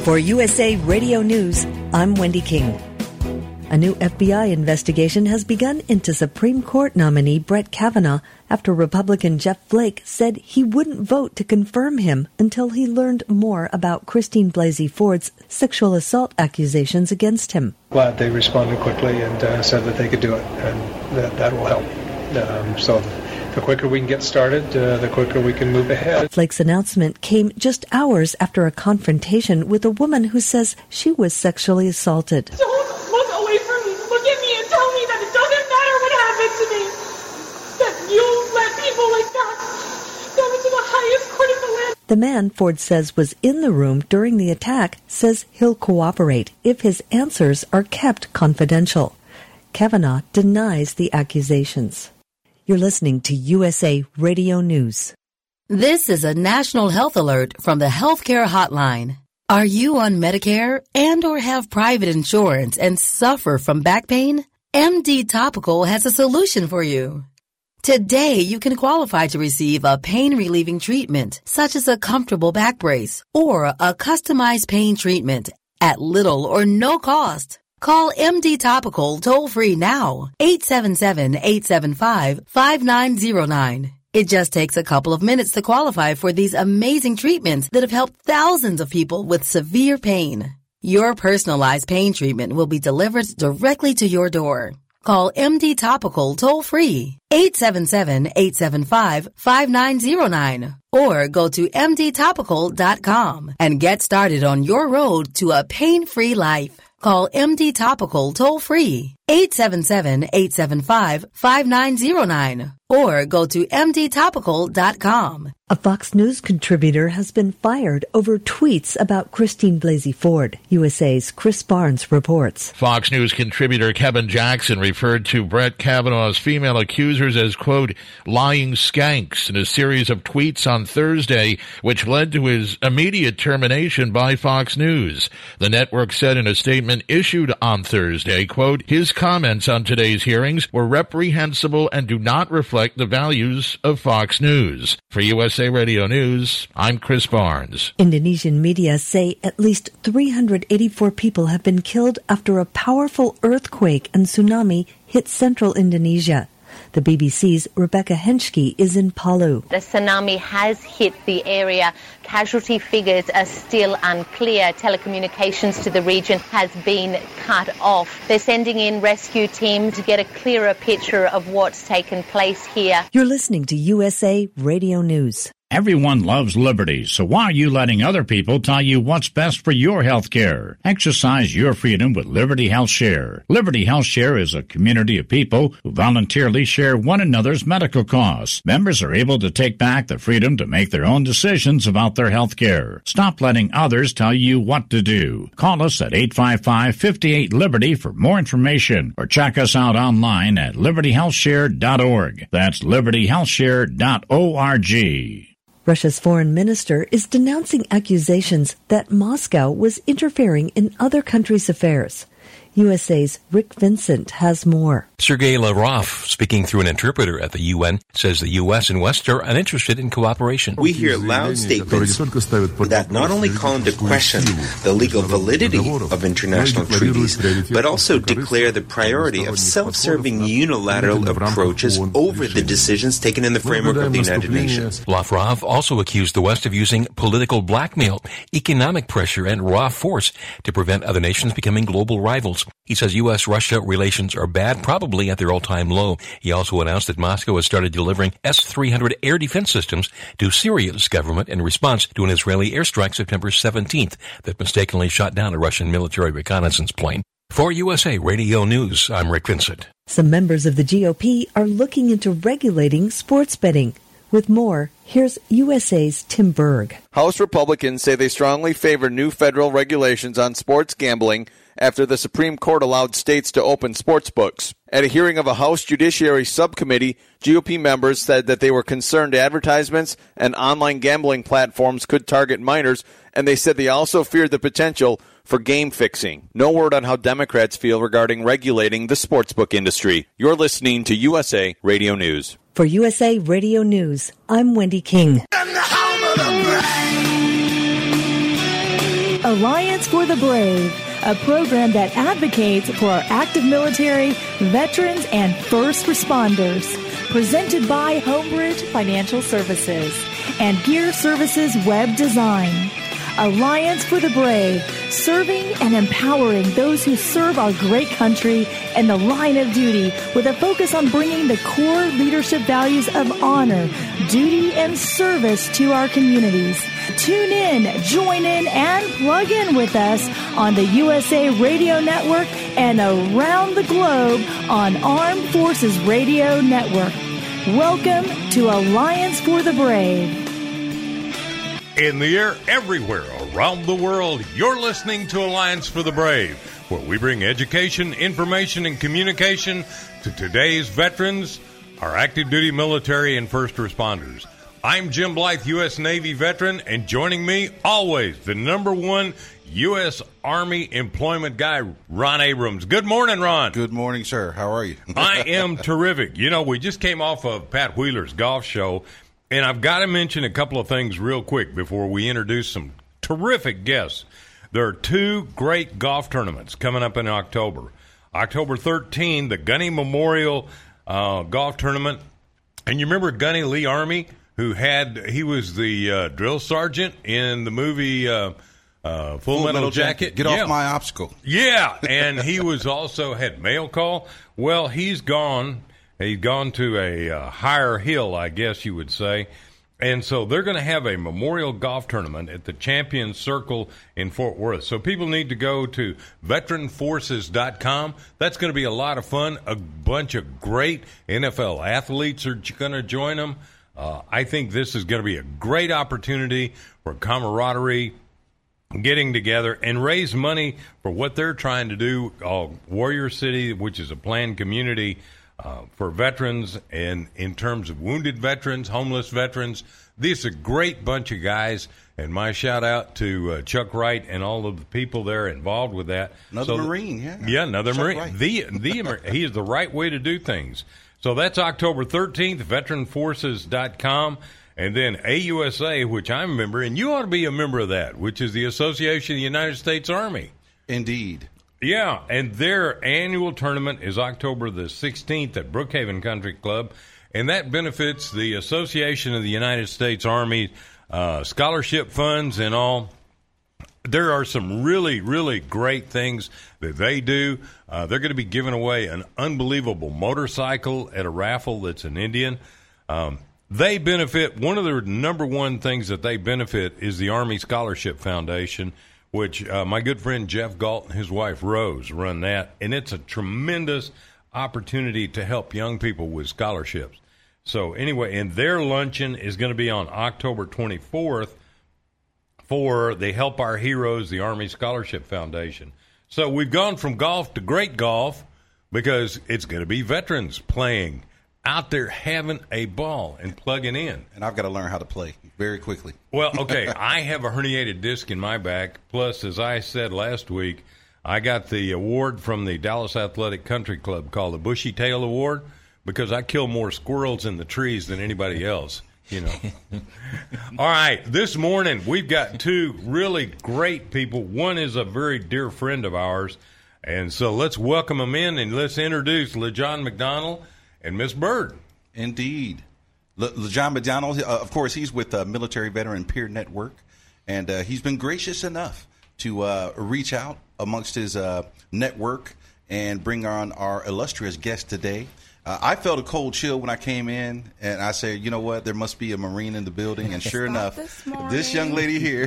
For USA Radio News, I'm Wendy King. A new FBI investigation has begun into Supreme Court nominee Brett Kavanaugh after Republican Jeff Flake said he wouldn't vote to confirm him until he learned more about Christine Blasey Ford's sexual assault accusations against him. Glad they responded quickly and said that they could do it, and that will help. So the quicker we can get started, the quicker we can move ahead. Flake's announcement came just hours after a confrontation with a woman who says she was sexually assaulted. Don't look away from me. Look at me and tell me that it doesn't matter what happened to me. That you let people like that go into the highest court in the land. The man Ford says was in the room during the attack says he'll cooperate if his answers are kept confidential. Kavanaugh denies the accusations. You're listening to USA Radio News. This is a national health alert from the Healthcare Hotline. Are you on Medicare and or have private insurance and suffer from back pain? MD Topical has a solution for you. Today, you can qualify to receive a pain-relieving treatment, such as a comfortable back brace or a customized pain treatment at little or no cost. Call MD Topical toll-free now, 877-875-5909. It just takes a couple of minutes to qualify for these amazing treatments that have helped thousands of people with severe pain. Your personalized pain treatment will be delivered directly to your door. Call MD Topical toll-free, 877-875-5909, or go to mdtopical.com and get started on your road to a pain-free life. Call MD Topical toll-free, 877-875-5909, or go to mdtopical.com. A Fox News contributor has been fired over tweets about Christine Blasey Ford. USA's Chris Barnes reports. Fox News contributor Kevin Jackson referred to Brett Kavanaugh's female accusers as, quote, lying skanks in a series of tweets on Thursday, which led to his immediate termination by Fox News. The network said in a statement issued on Thursday, quote, his comments on today's hearings were reprehensible and do not reflect the values of Fox News. For USA Radio News, I'm Chris Barnes. Indonesian media say at least 384 people have been killed after a powerful earthquake and tsunami hit central Indonesia. The BBC's Rebecca Henschke is in Palu. The tsunami has hit the area. Casualty figures are still unclear. Telecommunications to the region has been cut off. They're sending in rescue teams to get a clearer picture of what's taken place here. You're listening to USA Radio News. Everyone loves liberty, so why are you letting other people tell you what's best for your health care? Exercise your freedom with Liberty Health Share. Liberty Health Share is a community of people who voluntarily share one another's medical costs. Members are able to take back the freedom to make their own decisions about their health care. Stop letting others tell you what to do. Call us at 855-58-LIBERTY for more information, or check us out online at libertyhealthshare.org. That's libertyhealthshare.org. Russia's foreign minister is denouncing accusations that Moscow was interfering in other countries' affairs. USA's Rick Vincent has more. Sergei Lavrov, speaking through an interpreter at the UN, says the U.S. and West are uninterested in cooperation. We hear loud statements that not only call into question the legal validity of international treaties, but also declare the priority of self-serving unilateral approaches over the decisions taken in the framework of the United Nations. Lavrov also accused the West of using political blackmail, economic pressure, and raw force to prevent other nations becoming global rivals. He says U.S.-Russia relations are bad, probably at their all-time low. He also announced that Moscow has started delivering S-300 air defense systems to Syria's government in response to an Israeli airstrike September 17th that mistakenly shot down a Russian military reconnaissance plane. For USA Radio News, I'm Rick Vincent. Some members of the GOP are looking into regulating sports betting. With more, here's USA's Tim Berg. House Republicans say they strongly favor new federal regulations on sports gambling after the Supreme Court allowed states to open sports books. At a hearing of a House Judiciary Subcommittee, GOP members said that they were concerned advertisements and online gambling platforms could target minors, and they said they also feared the potential for game fixing. No word on how Democrats feel regarding regulating the sportsbook industry. You're listening to USA Radio News. For USA Radio News, I'm Wendy King. A Alliance for the Brave, a program that advocates for our active military, veterans, and first responders. Presented by Homebridge Financial Services and Gear Services Web Design. Alliance for the Brave, serving and empowering those who serve our great country in the line of duty with a focus on bringing the core leadership values of honor, duty, and service to our communities. Tune in, join in, and plug in with us on the USA Radio Network and around the globe on Armed Forces Radio Network. Welcome to Alliance for the Brave. In the air, everywhere around the world, you're listening to Alliance for the Brave, where we bring education, information, and communication to today's veterans, our active duty military, and first responders. I'm Jim Blythe, U.S. Navy veteran, and joining me, always, the #1 U.S. Army employment guy, Ron Abrams. Good morning, Ron. Good morning, sir. How are you? I am terrific. You know, we just came off of Pat Wheeler's golf show, and I've got to mention a couple of things real quick before we introduce some terrific guests. There are 2 great golf tournaments coming up in October. October 13, the Gunny Memorial Golf Tournament. And you remember Gunny Lee Army, he was the drill sergeant in the movie Full Metal Jacket. Get off my obstacle. Yeah, and he was also had mail call. Well, he's gone. He's gone to a higher hill, I guess you would say. And so they're going to have a memorial golf tournament at the Champions Circle in Fort Worth. So people need to go to veteranforces.com. That's going to be a lot of fun. A bunch of great NFL athletes are going to join them. I think this is going to be a great opportunity for camaraderie, getting together, and raise money for what they're trying to do. Warrior City, which is a planned community for veterans, and in terms of wounded veterans, homeless veterans. This is a great bunch of guys, and my shout out to Chuck Wright and all of the people there involved with that. Another Marine, yeah. Yeah, another Chuck Marine. Wright. He is the right way to do things. So that's October 13th, veteranforces.com. And then AUSA, which I'm a member, and you ought to be a member of that, which is the Association of the United States Army. Indeed. Yeah, and their annual tournament is October the 16th at Brookhaven Country Club, and that benefits the Association of the United States Army scholarship funds and all. There are some really, really great things that they do. They're going to be giving away an unbelievable motorcycle at a raffle that's an Indian. They benefit, one of the #1 things that they benefit is the Army Scholarship Foundation, which my good friend Jeff Galt and his wife Rose run that, and it's a tremendous opportunity to help young people with scholarships. So anyway, and their luncheon is going to be on October 24th for the Help Our Heroes, the Army Scholarship Foundation. So we've gone from golf to great golf because it's going to be veterans playing out there having a ball and plugging in. And I've got to learn how to play very quickly. Well, okay, I have a herniated disc in my back. Plus, as I said last week, I got the award from the Dallas Athletic Country Club called the Bushy Tail Award because I kill more squirrels in the trees than anybody else, you know. All right, this morning we've got 2 really great people. One is a very dear friend of ours, and so let's welcome them in and let's introduce LeJohn McDonald and Miss Bird. Indeed. LeJohn McDonald, of course, he's with Military Veteran Peer Network, and he's been gracious enough to reach out amongst his network and bring on our illustrious guest today. I felt a cold chill when I came in, and I said, you know what, there must be a Marine in the building, and sure enough, this young lady here,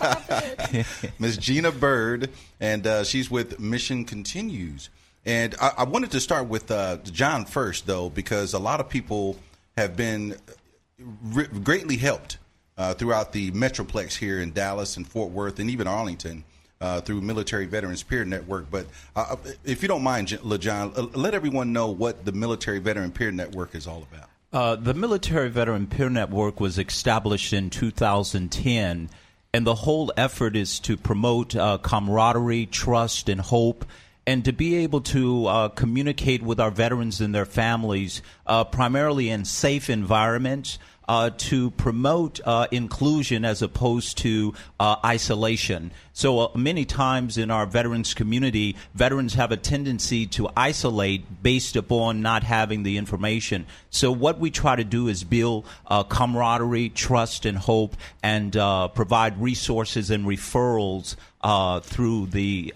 Miss Gina Bird, and she's with Mission Continues. And I wanted to start with John first, though, because a lot of people have been greatly helped throughout the Metroplex here in Dallas and Fort Worth and even Arlington through Military Veterans Peer Network. But if you don't mind, LeJohn, let everyone know what the Military Veteran Peer Network is all about. The Military Veteran Peer Network was established in 2010, and the whole effort is to promote camaraderie, trust, and hope, and to be able to communicate with our veterans and their families primarily in safe environments, to promote inclusion as opposed to isolation. So many times in our veterans community, veterans have a tendency to isolate based upon not having the information. So what we try to do is build camaraderie, trust, and hope, and provide resources and referrals through the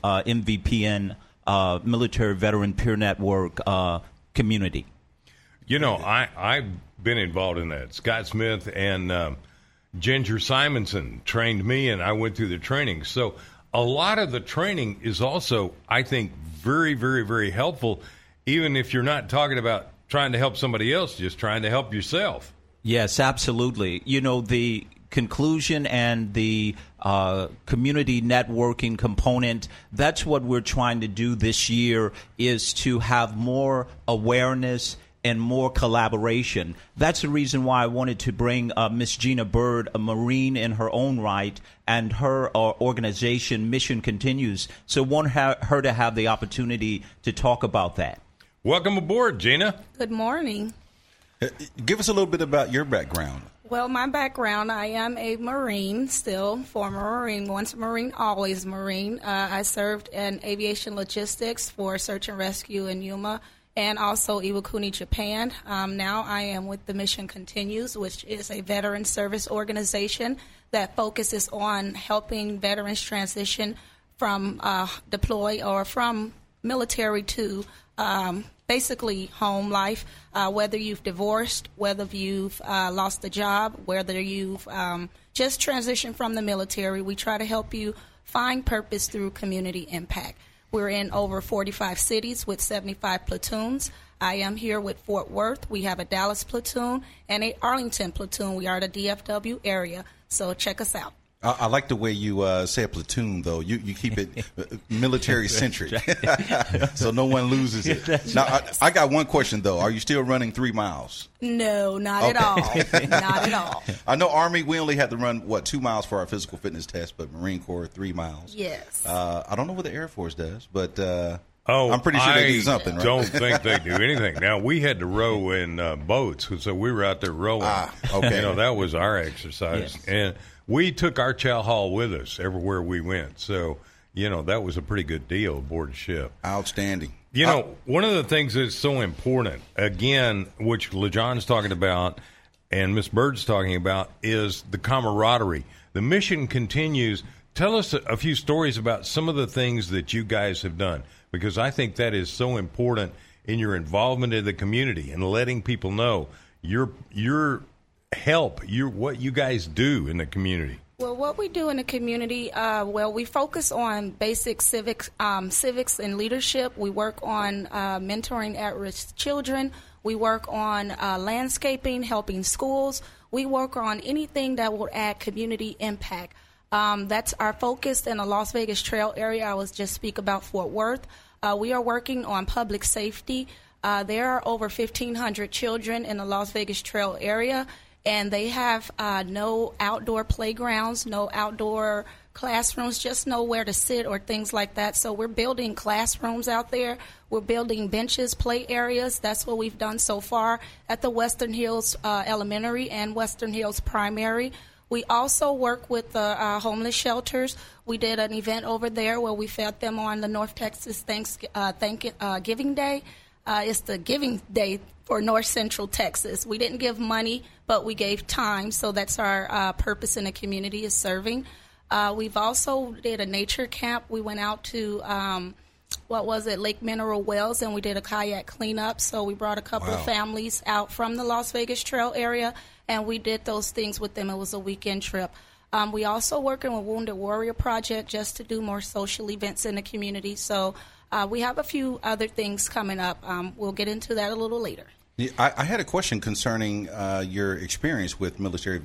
MVPN Military Veteran Peer Network community. You know, I've been involved in that. Scott Smith and Ginger Simonson trained me, and I went through the training. So a lot of the training is also, I think, very, very, very helpful, even if you're not talking about trying to help somebody else, just trying to help yourself. Yes, absolutely. You know, the conclusion and the community networking component, that's what we're trying to do this year, is to have more awareness and more collaboration. That's the reason why I wanted to bring Miss Gina Bird, a Marine in her own right, and her organization, Mission Continues. So I want her to have the opportunity to talk about that. Welcome aboard, Gina. Good morning. Give us a little bit about your background. Well, my background, I am a Marine still, former Marine, once a Marine, always a Marine. I served in aviation logistics for search and rescue in Yuma, and also Iwakuni, Japan. Now I am with the Mission Continues, which is a veteran service organization that focuses on helping veterans transition from deploy or from military to basically home life, whether you've divorced, whether you've lost a job, whether you've just transitioned from the military. We try to help you find purpose through community impact. We're in over 45 cities with 75 platoons. I am here with Fort Worth. We have a Dallas platoon and a Arlington platoon. We are the DFW area, so check us out. I like the way you say a platoon, though. You keep it military-centric, so no one loses it. Now, I got one question, though. Are you still running 3 miles? No, not at all. Not at all. I know Army, we only had to run, 2 miles for our physical fitness test, but Marine Corps, 3 miles. Yes. I don't know what the Air Force does, but I'm pretty sure they do something, right? I don't think they do anything. Now, we had to row in boats, so we were out there rowing. Okay. You know, that was our exercise. Yes. And we took our chow hall with us everywhere we went. So, you know, that was a pretty good deal aboard the ship. Outstanding. You know, one of the things that's so important, again, which LeJohn's talking about and Miss Bird's talking about, is the camaraderie. The Mission Continues. Tell us a few stories about some of the things that you guys have done, because I think that is so important in your involvement in the community and letting people know your help, what you guys do in the community. Well, what we do in the community, we focus on basic civics and leadership. We work on mentoring at-risk children. We work on landscaping, helping schools. We work on anything that will add community impact. That's our focus in the Las Vegas Trail area. I was just speak about Fort Worth. We are working on public safety. There are over 1,500 children in the Las Vegas Trail area, and they have no outdoor playgrounds, no outdoor classrooms, just nowhere to sit or things like that. So we're building classrooms out there. We're building benches, play areas. That's what we've done so far at the Western Hills Elementary and Western Hills Primary. We also work with the homeless shelters. We did an event over there where we fed them on the North Texas Giving Day. It's the Giving Day for North Central Texas. We didn't give money, but we gave time, so that's our purpose in the community, is serving. We've also did a nature camp. We went out to, Lake Mineral Wells, and we did a kayak cleanup. So we brought a couple of families out from the Las Vegas Trail area, and we did those things with them. It was a weekend trip. We also working with Wounded Warrior Project just to do more social events in the community. So we have a few other things coming up. We'll get into that a little later. Yeah, I had a question concerning your experience with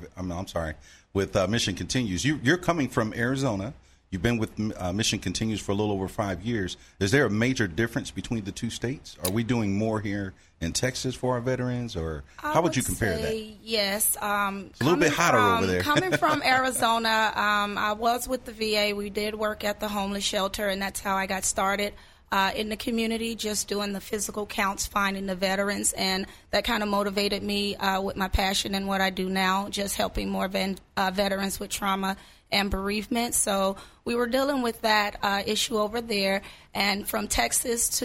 Mission Continues. You're coming from Arizona. You've been with Mission Continues for a little over 5 years. Is there a major difference between the two states? Are we doing more here in Texas for our veterans, or how would you compare that? Yes. It's a little bit hotter over there. Coming from Arizona, I was with the VA. We did work at the homeless shelter, and that's how I got started. in the community, just doing the physical counts, finding the veterans, and that kind of motivated me with my passion and what I do now, just helping more veterans with trauma and bereavement. So we were dealing with that issue over there, and from Phoenix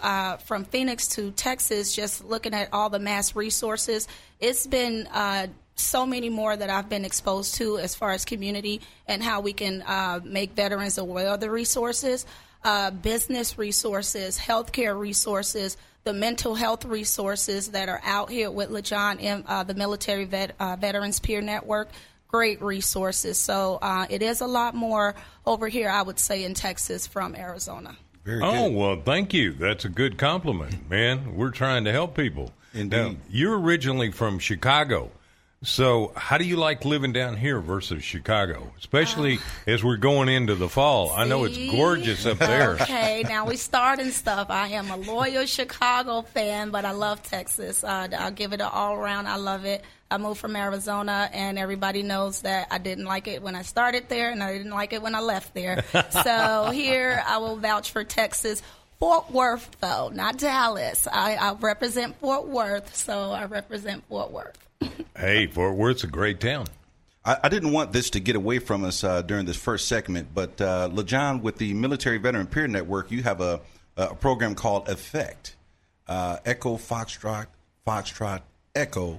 to Texas, just looking at all the mass resources, it's been so many more that I've been exposed to as far as community and how we can make veterans aware of the resources. Business resources, healthcare resources, the mental health resources that are out here with LeJohn and the Military Veterans Peer Network. Great resources. So it is a lot more over here, I would say, in Texas from Arizona. Very good. Well, thank you. That's a good compliment, man. We're trying to help people. Indeed. Now, you're originally from Chicago. So how do you like living down here versus Chicago, especially as we're going into the fall? I know it's gorgeous up there. Okay, now we starting stuff. I am a loyal Chicago fan, but I love Texas. I'll give it an all-around. I love it. I moved from Arizona, and everybody knows that I didn't like it when I started there, and I didn't like it when I left there. So here I will vouch for Texas. Fort Worth, though, not Dallas. I represent Fort Worth, so I represent Fort Worth. Hey, Fort Worth's a great town. I didn't want this to get away from us during this first segment, but LeJohn, with the Military Veteran Peer Network, you have a program called Effect. Echo, Foxtrot, Echo,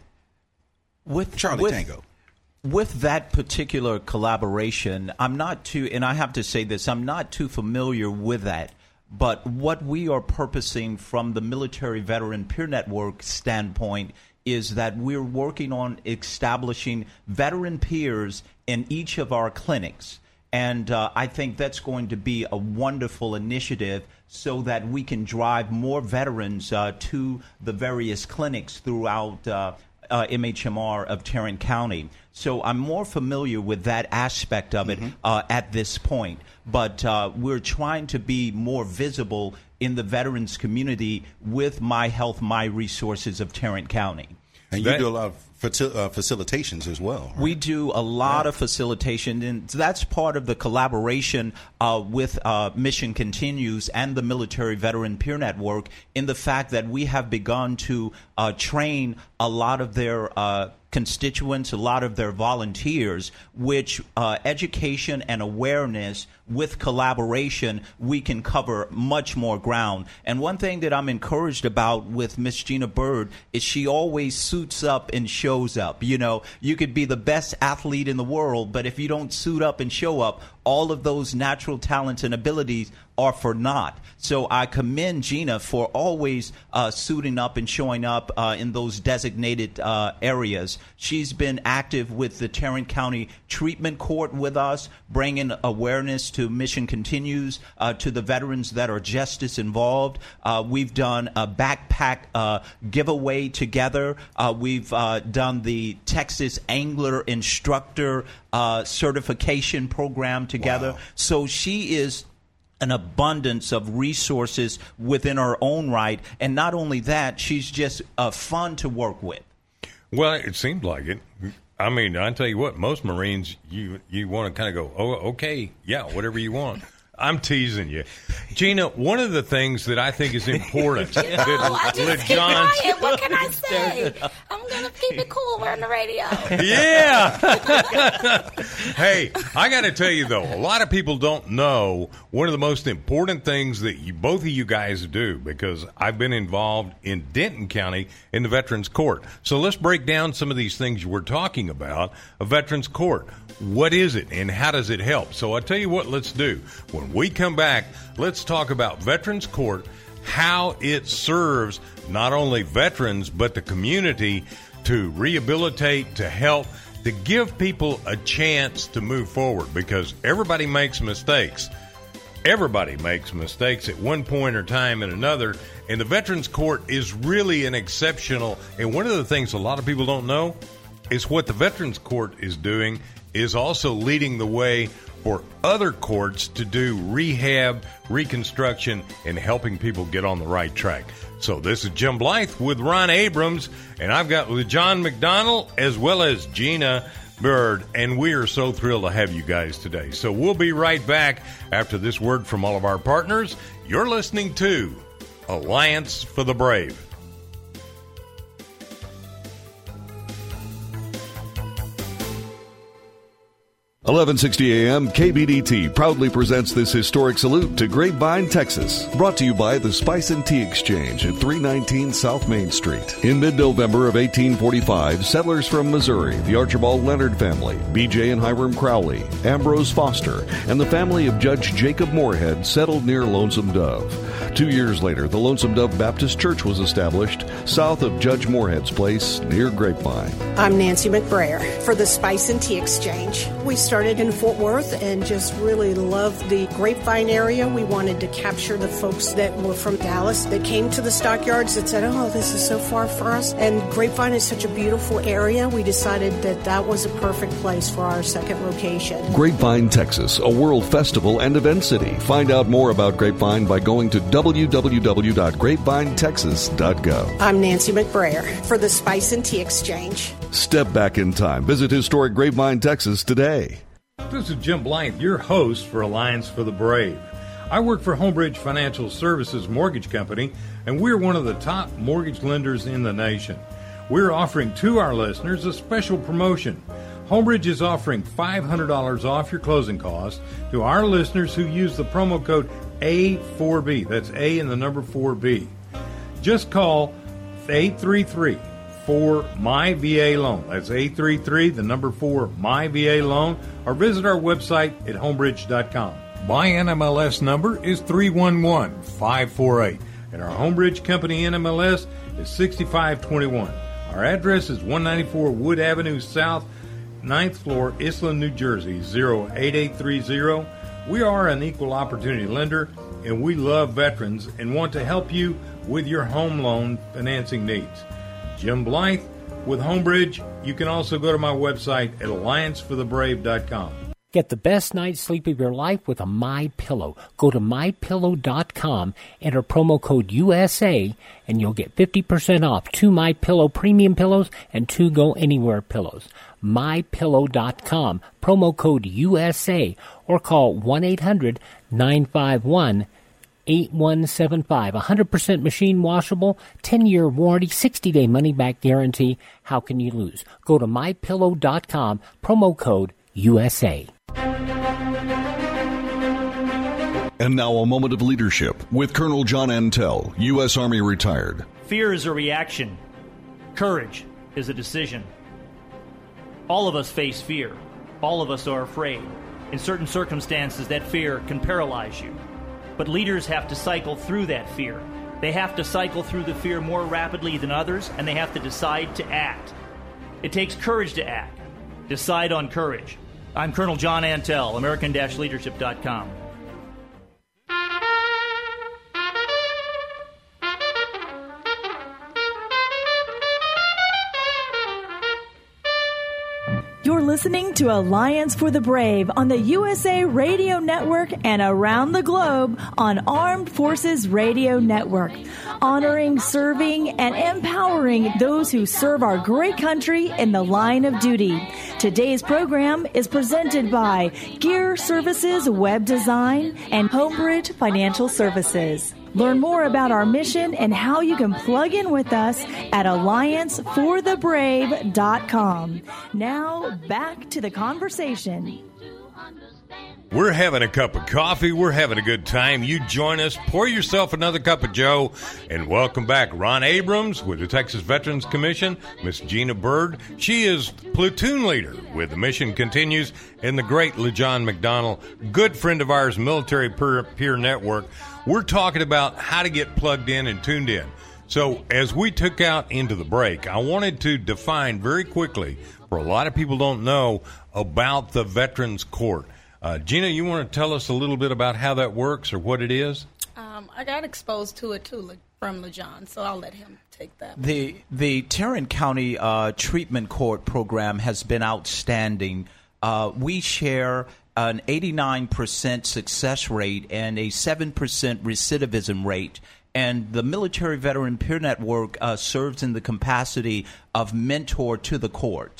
with Charlie Tango. With that particular collaboration, I'm not too, and I have to say this, I'm not too familiar with that. But what we are purposing from the Military Veteran Peer Network standpoint is that we're working on establishing veteran peers in each of our clinics. And I think that's going to be a wonderful initiative so that we can drive more veterans to the various clinics throughout MHMR of Tarrant County. So I'm more familiar with that aspect of it at this point. But we're trying to be more visible in the veterans community with My Health, My Resources of Tarrant County. And you do a lot of facilitations as well, right? We do a lot of facilitation, and that's part of the collaboration with Mission Continues and the Military Veteran Peer Network in the fact that we have begun to train a lot of their constituents, a lot of their volunteers, which education and awareness with collaboration, we can cover much more ground. And one thing that I'm encouraged about with Miss Gina Bird is she always suits up and shows up. You know, you could be the best athlete in the world, but if you don't suit up and show up, all of those natural talents and abilities are for naught. So I commend Gina for always suiting up and showing up in those designated areas. She's been active with the Tarrant County Treatment Court with us, bringing awareness to Mission Continues, to the veterans that are justice involved. We've done a backpack giveaway together. We've done the Texas Angler Instructor certification program together. Wow. So she is an abundance of resources within her own right. And not only that, she's just fun to work with. Well, it seems like it. I mean, I tell you what, most Marines, you want to kind of go, oh, okay, yeah, whatever you want. I'm teasing you. Gina, one of the things that I think is important. I just keep quiet. What can I say? I'm going to keep it cool. We're on the radio. Yeah. Hey, I got to tell you, though, a lot of people don't know one of the most important things that both of you guys do, because I've been involved in Denton County in the Veterans Court. So let's break down some of these things we're talking about. A Veterans Court. What is it and how does it help? So I'll tell you what, let's do. When we come back, let's talk about Veterans Court, how it serves not only veterans but the community to rehabilitate, to help, to give people a chance to move forward, because everybody makes mistakes. Everybody makes mistakes at one point or time and another, and the Veterans Court is really an exceptional, and one of the things a lot of people don't know is what the Veterans Court is doing is also leading the way for other courts to do rehab, reconstruction, and helping people get on the right track. So this is Jim Blythe with Ron Abrams, and I've got LeJohn McDonald as well as Gina Bird, and we are so thrilled to have you guys today. So we'll be right back after this word from all of our partners. You're listening to Alliance for the Brave. 1160 AM KBDT proudly presents this historic salute to Grapevine, Texas. Brought to you by the Spice and Tea Exchange at 319 South Main Street. In mid-November of 1845, settlers from Missouri, the Archibald Leonard family, B.J. and Hiram Crowley, Ambrose Foster, and the family of Judge Jacob Moorhead settled near Lonesome Dove. 2 years later, the Lonesome Dove Baptist Church was established south of Judge Moorhead's place near Grapevine. I'm Nancy McBrayer for the Spice and Tea Exchange. We started in Fort Worth and just really loved the Grapevine area. We wanted to capture the folks that were from Dallas that came to the stockyards that said, oh, this is so far for us. And Grapevine is such a beautiful area. We decided that that was a perfect place for our second location. Grapevine, Texas, a world festival and event city. Find out more about Grapevine by going to www.grapevinetexas.gov. I'm Nancy McBrayer for the Spice and Tea Exchange. Step back in time. Visit historic Grapevine, Texas today. This is Jim Blythe, your host for Alliance for the Brave. I work for Homebridge Financial Services Mortgage Company, and we're one of the top mortgage lenders in the nation. We're offering to our listeners a special promotion. Homebridge is offering $500 off your closing costs to our listeners who use the promo code A4B. That's A and the number 4B. Just call 833-4MY-VA-LOAN. That's 833, the number 4, MY-VA-LOAN, or visit our website at homebridge.com. My NMLS number is 311548, and our Homebridge Company NMLS is 6521. Our address is 194 Wood Avenue South, 9th floor, Island, New Jersey, 08830. We are an equal opportunity lender, and we love veterans and want to help you with your home loan financing needs. Jim Blythe with Homebridge. You can also go to my website at allianceforthebrave.com. Get the best night's sleep of your life with a MyPillow. Go to MyPillow.com, enter promo code USA, and you'll get 50% off 2 MyPillow premium pillows and 2 Go Anywhere pillows. MyPillow.com, promo code USA, or call 1-800-951-8175. 100% machine washable, 10-year warranty, 60-day money-back guarantee. How can you lose? Go to MyPillow.com, promo code USA. And now a moment of leadership with Colonel John Antel, U.S. Army retired. Fear is a reaction. Courage is a decision. All of us face fear. All of us are afraid. In certain circumstances, that fear can paralyze you. But leaders have to cycle through that fear. They have to cycle through the fear more rapidly than others, and they have to decide to act. It takes courage to act. Decide on courage. I'm Colonel John Antel, American-Leadership.com. You're listening to Alliance for the Brave on the USA Radio Network and around the globe on Armed Forces Radio Network, honoring, serving, and empowering those who serve our great country in the line of duty. Today's program is presented by Gear Services Web Design and Homebridge Financial Services. Learn more about our mission and how you can plug in with us at allianceforthebrave.com. Now, back to the conversation. We're having a cup of coffee. We're having a good time. You join us. Pour yourself another cup of Joe. And welcome back Ron Abrams with the Texas Veterans Commission. Miss Gina Bird. She is platoon leader with The Mission Continues. And the great LeJohn McDonnell, good friend of ours, Military Peer Network. We're talking about how to get plugged in and tuned in. So as we took out into the break, I wanted to define very quickly, for a lot of people don't know, about the Veterans Court. Gina, you want to tell us a little bit about how that works or what it is? I got exposed to it, too, from LeJohn, so I'll let him take that. The Tarrant County Treatment Court program has been outstanding. We share an 89% success rate and a 7% recidivism rate. And the Military Veteran Peer Network serves in the capacity of mentor to the courts.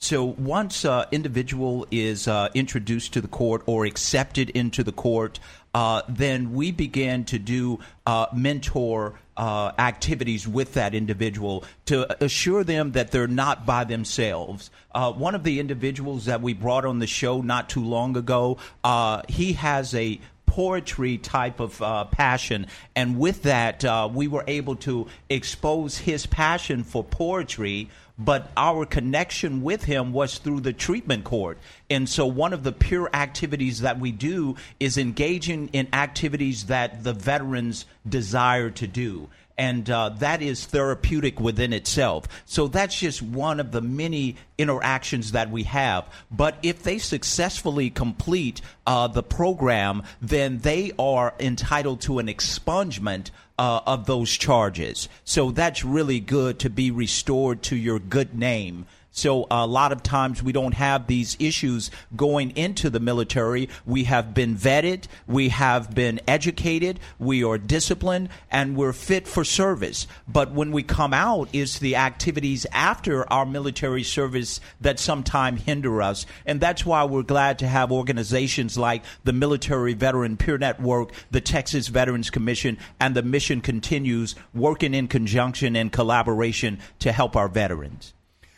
So once an individual is introduced to the court or accepted into the court, then we begin to do mentor activities with that individual to assure them that they're not by themselves. One of the individuals that we brought on the show not too long ago, he has a poetry type of passion, and with that we were able to expose his passion for poetry, but our connection with him was through the treatment court. And so one of the pure activities that we do is engaging in activities that the veterans desire to do. And that is therapeutic within itself. So that's just one of the many interactions that we have. But if they successfully complete the program, then they are entitled to an expungement of those charges. So that's really good to be restored to your good name. So a lot of times we don't have these issues going into the military. We have been vetted, we have been educated, we are disciplined, and we're fit for service. But when we come out, it's the activities after our military service that sometimes hinder us. And that's why we're glad to have organizations like the Military Veteran Peer Network, the Texas Veterans Commission, and the Mission Continues working in conjunction and collaboration to help our veterans.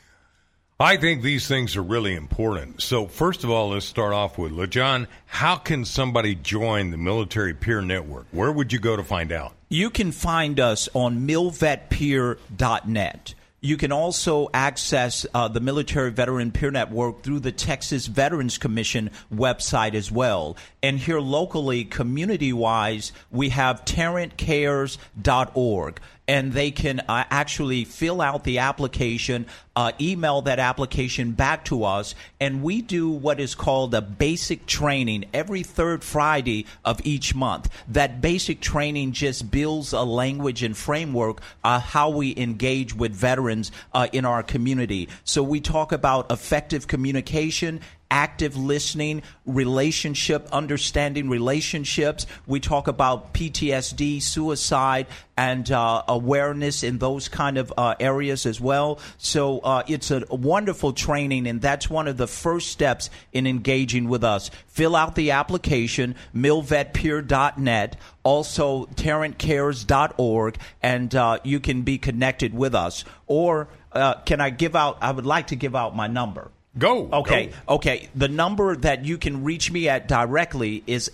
I think these things are really important. So first of all, let's start off with LaJohn. How can somebody join the Military Peer Network? Where would you go to find out? You can find us on milvetpeer.net. You can also access the Military Veteran Peer Network through the Texas Veterans Commission website as well. And here locally, community-wise, we have tarrantcares.org. And they can actually fill out the application, email that application back to us, and we do what is called a basic training every third Friday of each month. That basic training just builds a language and framework how we engage with veterans in our community. So we talk about effective communication, active listening, relationship, understanding relationships. We talk about PTSD, suicide, and awareness in those kind of areas as well. So it's a wonderful training, and that's one of the first steps in engaging with us. Fill out the application, milvetpeer.net, also tarrantcares.org, and you can be connected with us. Or can I give out, I would like to give out my number. Go. Okay. The number that you can reach me at directly is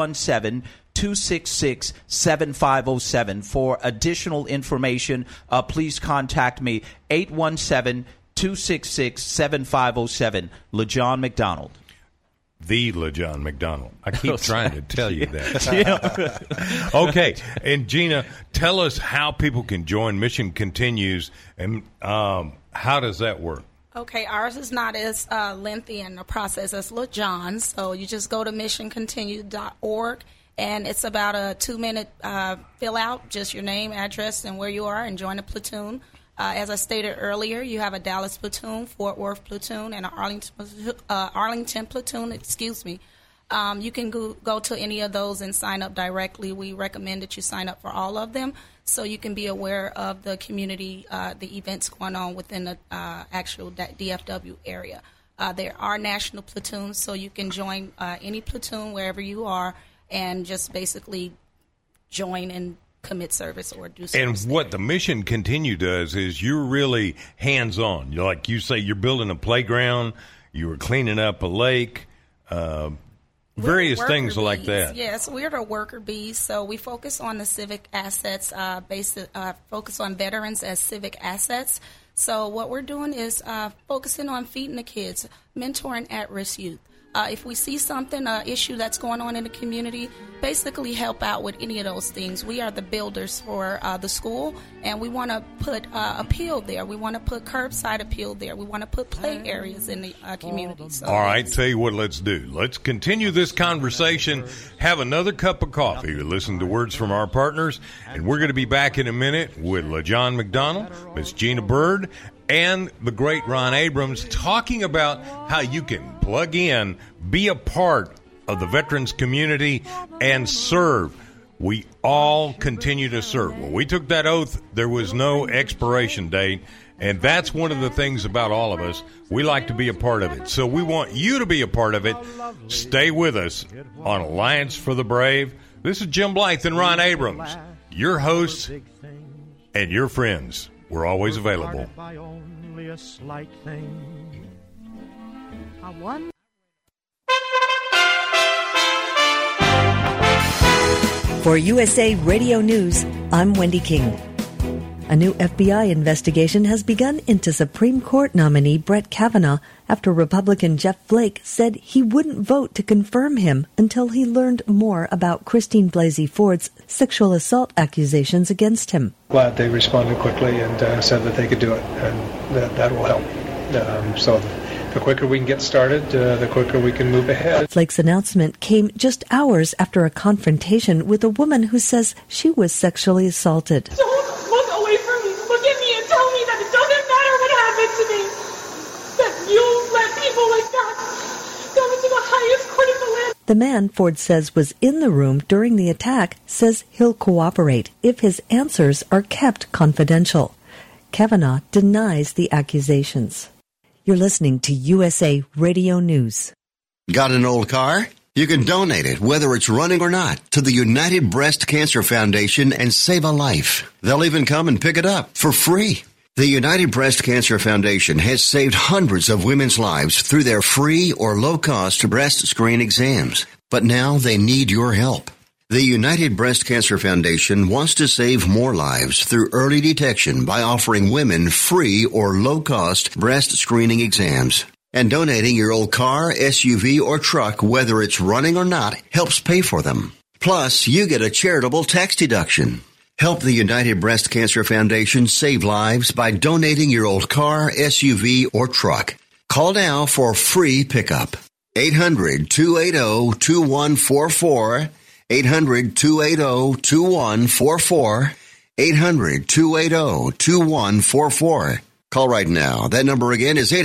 817-266-7507. For additional information, please contact me, 817-266-7507. LaJohn McDonald. The LaJohn McDonald. I keep trying to tell you that. Okay. And Gina, tell us how people can join Mission Continues, and how does that work? Okay, ours is not as lengthy in the process as LaJohn, so you just go to missioncontinue.org, and it's about a 2-minute fill out, just your name, address, and where you are, and join a platoon. As I stated earlier, you have a Dallas platoon, Fort Worth platoon, and an Arlington platoon, You can go to any of those and sign up directly. We recommend that you sign up for all of them, so you can be aware of the community, the events going on within the actual DFW area. There are national platoons, so you can join any platoon wherever you are and just basically join and commit service or do service. And what the Mission Continue does is you're really hands-on. Like you say, you're building a playground, you were cleaning up a lake, various things bees. Like that. Yes, we're the worker bees, so we focus on the civic assets, focus on veterans as civic assets. So what we're doing is focusing on feeding the kids, mentoring at-risk youth. If we see something, an issue that's going on in the community, basically help out with any of those things. We are the builders for the school, and we want to put appeal there. We want to put curbside appeal there. We want to put play areas in the community. So all right, tell you what, let's do. Let's continue this conversation, have another cup of coffee, listen to words from our partners, and we're going to be back in a minute with LaJohn McDonald, Miss Gina Bird, and the great Ron Abrams, talking about how you can plug in, be a part of the veterans community, and serve. We all continue to serve. When we took that oath, there was no expiration date, And that's one of the things about all of us. We like to be a part of it. So we want you to be a part of it. Stay with us on Alliance for the Brave. This is Jim Blythe and Ron Abrams, your hosts and your friends. We're always available. For USA Radio News, I'm Wendy King. A new FBI investigation has begun into Supreme Court nominee Brett Kavanaugh after Republican Jeff Flake said he wouldn't vote to confirm him until he learned more about Christine Blasey Ford's sexual assault accusations against him. Glad they responded quickly and said that they could do it, and that will help. So the quicker we can get started, the quicker we can move ahead. Flake's announcement came just hours after a confrontation with a woman who says she was sexually assaulted. Don't look away from me. Look at me and tell me that it doesn't matter what happened to me. That you let people like that come into the highest court in the land. The man, Ford says, was in the room during the attack, says he'll cooperate if his answers are kept confidential. Kavanaugh denies the accusations. You're listening to USA Radio News. Got an old car? You can donate it, whether it's running or not, to the United Breast Cancer Foundation and save a life. They'll even come and pick it up for free. The United Breast Cancer Foundation has saved hundreds of women's lives through their free or low-cost breast screen exams. But now they need your help. The United Breast Cancer Foundation wants to save more lives through early detection by offering women free or low-cost breast screening exams. And donating your old car, SUV, or truck, whether it's running or not, helps pay for them. Plus, you get a charitable tax deduction. Help the United Breast Cancer Foundation save lives by donating your old car, SUV, or truck. Call now for free pickup. 800-280-2144. 800-280-2144. 800-280-2144. Call right now. That number again is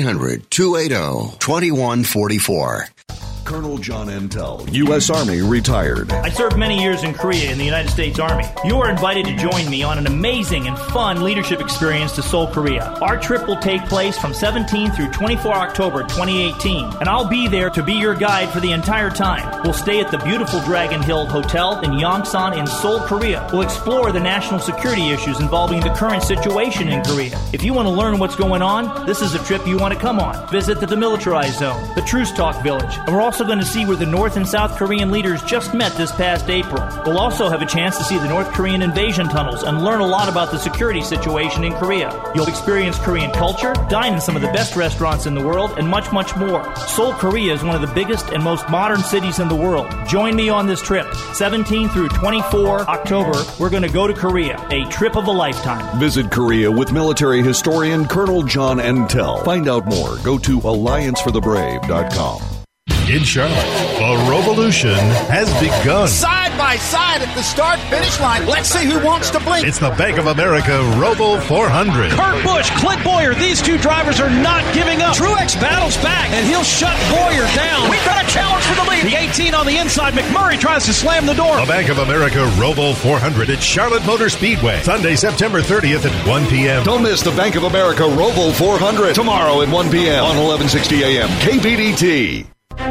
800-280-2144. Colonel John Entel, U.S. Army, retired. I served many years in Korea in the United States Army. You are invited to join me on an amazing and fun leadership experience to Seoul, Korea. Our trip will take place from 17 through 24 October 2018, and I'll be there to be your guide for the entire time. We'll stay at the beautiful Dragon Hill Hotel in Yongsan in Seoul, Korea. We'll explore the national security issues involving the current situation in Korea. If you want to learn what's going on, this is a trip you want to come on. Visit the demilitarized zone, the Truce Talk Village, and we're also going to see where the North and South Korean leaders just met this past April. We'll also have a chance to see the North Korean invasion tunnels and learn a lot about the security situation in Korea. You'll experience Korean culture, dine in some of the best restaurants in the world, and much, much more. Seoul, Korea is one of the biggest and most modern cities in the world. Join me on this trip. 17 through 24 October, we're going to go to Korea. A trip of a lifetime. Visit Korea with military historian Colonel John Entel. Find out more. Go to allianceforthebrave.com. In Charlotte, the revolution has begun. Side by side at the start-finish line. Let's see who wants to blink. It's the Bank of America Robo 400. Kurt Busch, Clint Boyer, these two drivers are not giving up. Truex battles back, and he'll shut Boyer down. We've got a challenge for the lead. The 18 on the inside. McMurray tries to slam the door. The Bank of America Robo 400 at Charlotte Motor Speedway. Sunday, September 30th at 1 p.m. Don't miss the Bank of America Robo 400 tomorrow at 1 p.m. on 1160 a.m. KBDT.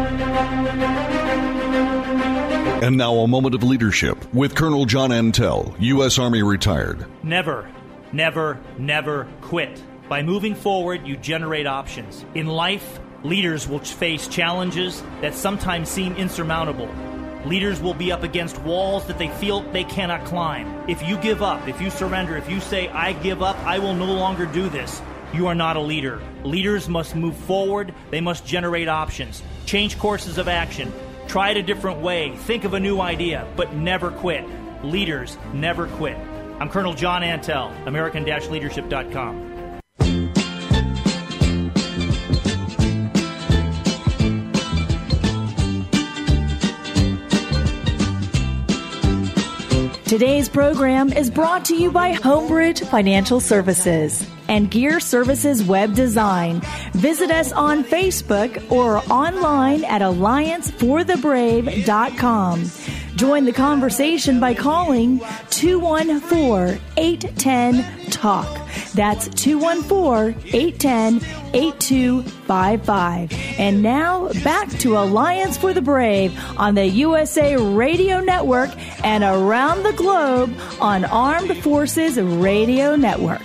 And now a moment of leadership with Colonel John Entel, U.S. Army retired. Never, never, never quit. By moving forward, you generate options. In life, leaders will face challenges that sometimes seem insurmountable. Leaders will be up against walls that they feel they cannot climb. If you give up, if you surrender, if you say, I give up, I will no longer do this, you are not a leader. Leaders must move forward. They must generate options, change courses of action, try it a different way, think of a new idea, but never quit. Leaders never quit. I'm Colonel John Entel, American-Leadership.com. Today's program is brought to you by Homebridge Financial Services and Gear Services Web Design. Visit us on Facebook or online at allianceforthebrave.com. Join the conversation by calling 214-810-TALK. That's 214-810-8255. And now back to Alliance for the Brave on the USA Radio Network and around the globe on Armed Forces Radio Network.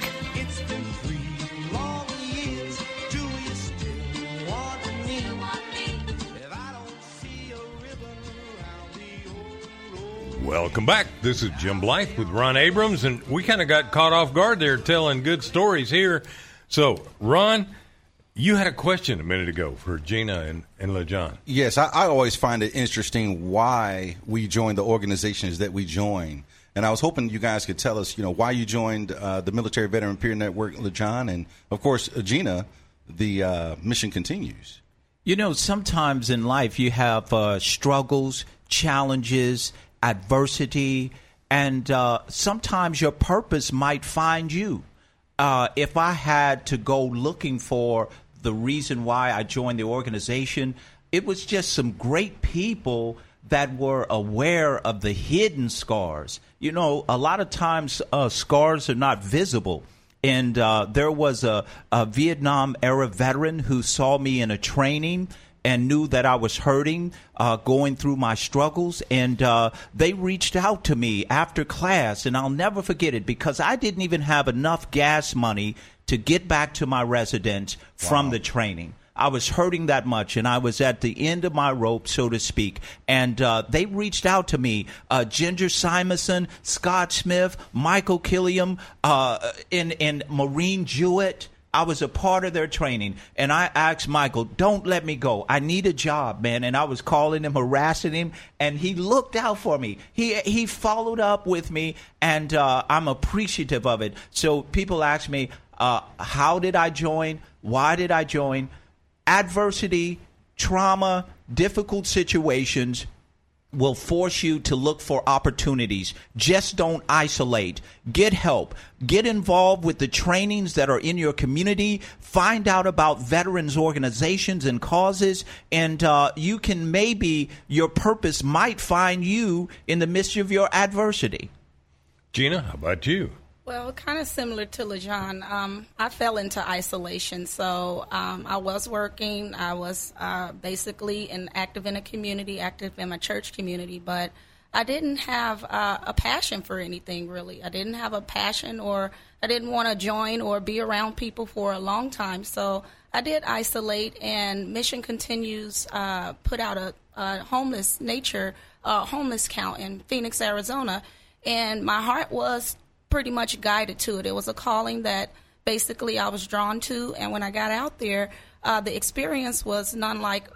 Welcome back. This is Jim Blythe with Ron Abrams, and we kind of got caught off guard there telling good stories here. So, Ron, you had a question a minute ago for Gina and LeJohn. Yes, I always find it interesting why we join the organizations that we join. And I was hoping you guys could tell us, why you joined the Military Veteran Peer Network, LeJohn, and, of course, Gina, the mission continues. Sometimes in life you have struggles, challenges, adversity, and sometimes your purpose might find you. If I had to go looking for the reason why I joined the organization, it was just some great people that were aware of the hidden scars. A lot of times scars are not visible. And there was a Vietnam-era veteran who saw me in a training and knew that I was hurting, going through my struggles. And they reached out to me after class, and I'll never forget it because I didn't even have enough gas money to get back to my residence from the training. I was hurting that much, and I was at the end of my rope, so to speak. And they reached out to me, Ginger Simonson, Scott Smith, Michael Killiam, and Maureen Jewett. I was a part of their training, and I asked Michael, don't let me go. I need a job, man. And I was calling him, harassing him, and he looked out for me. He followed up with me, and I'm appreciative of it. So people ask me, how did I join? Why did I join? Adversity, trauma, difficult situations will force you to look for opportunities. Just don't isolate. Get help. Get involved with the trainings that are in your community. Find out about veterans organizations and causes, and you can your purpose might find you in the midst of your adversity. Gina, how about you? Well, kind of similar to LeJohn, I fell into isolation. So I was working. I was basically active in a community, active in my church community, but I didn't have a passion for anything, really. I didn't have a passion, or I didn't want to join or be around people for a long time. So I did isolate, and Mission Continues put out a homeless count in Phoenix, Arizona, and my heart was pretty much guided to it. It was a calling that basically I was drawn to, and when I got out there, the experience was nothing like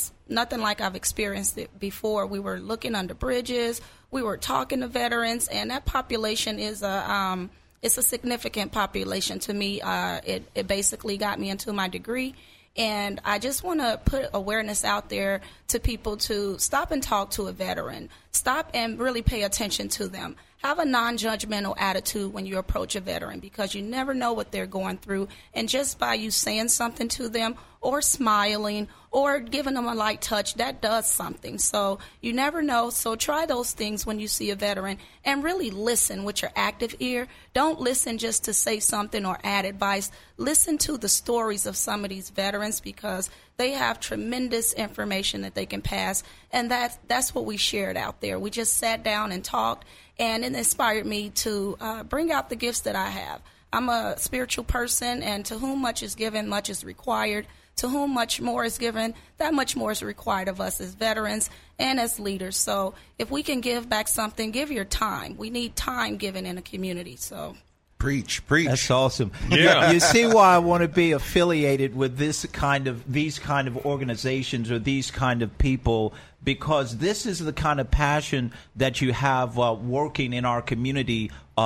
I've experienced it before. We were looking under bridges, we were talking to veterans, and that population is it's a significant population to me. It basically got me into my degree. And I just want to put awareness out there to people to stop and talk to a veteran. Stop and really pay attention to them. Have a non-judgmental attitude when you approach a veteran, because you never know what they're going through. And just by you saying something to them or smiling or giving them a light touch, that does something. So you never know. So try those things when you see a veteran, and really listen with your active ear. Don't listen just to say something or add advice. Listen to the stories of some of these veterans, because they have tremendous information that they can pass. And that's what we shared out there. We just sat down and talked, and it inspired me to bring out the gifts that I have. I'm a spiritual person, and to whom much is given, much is required. To whom much more is given, that much more is required of us as veterans and as leaders. So if we can give back something, give your time. We need time given in a community. So Preach. That's awesome. Yeah. You see why I want to be affiliated with these kind of organizations or these kind of people, because this is the kind of passion that you have working in our communities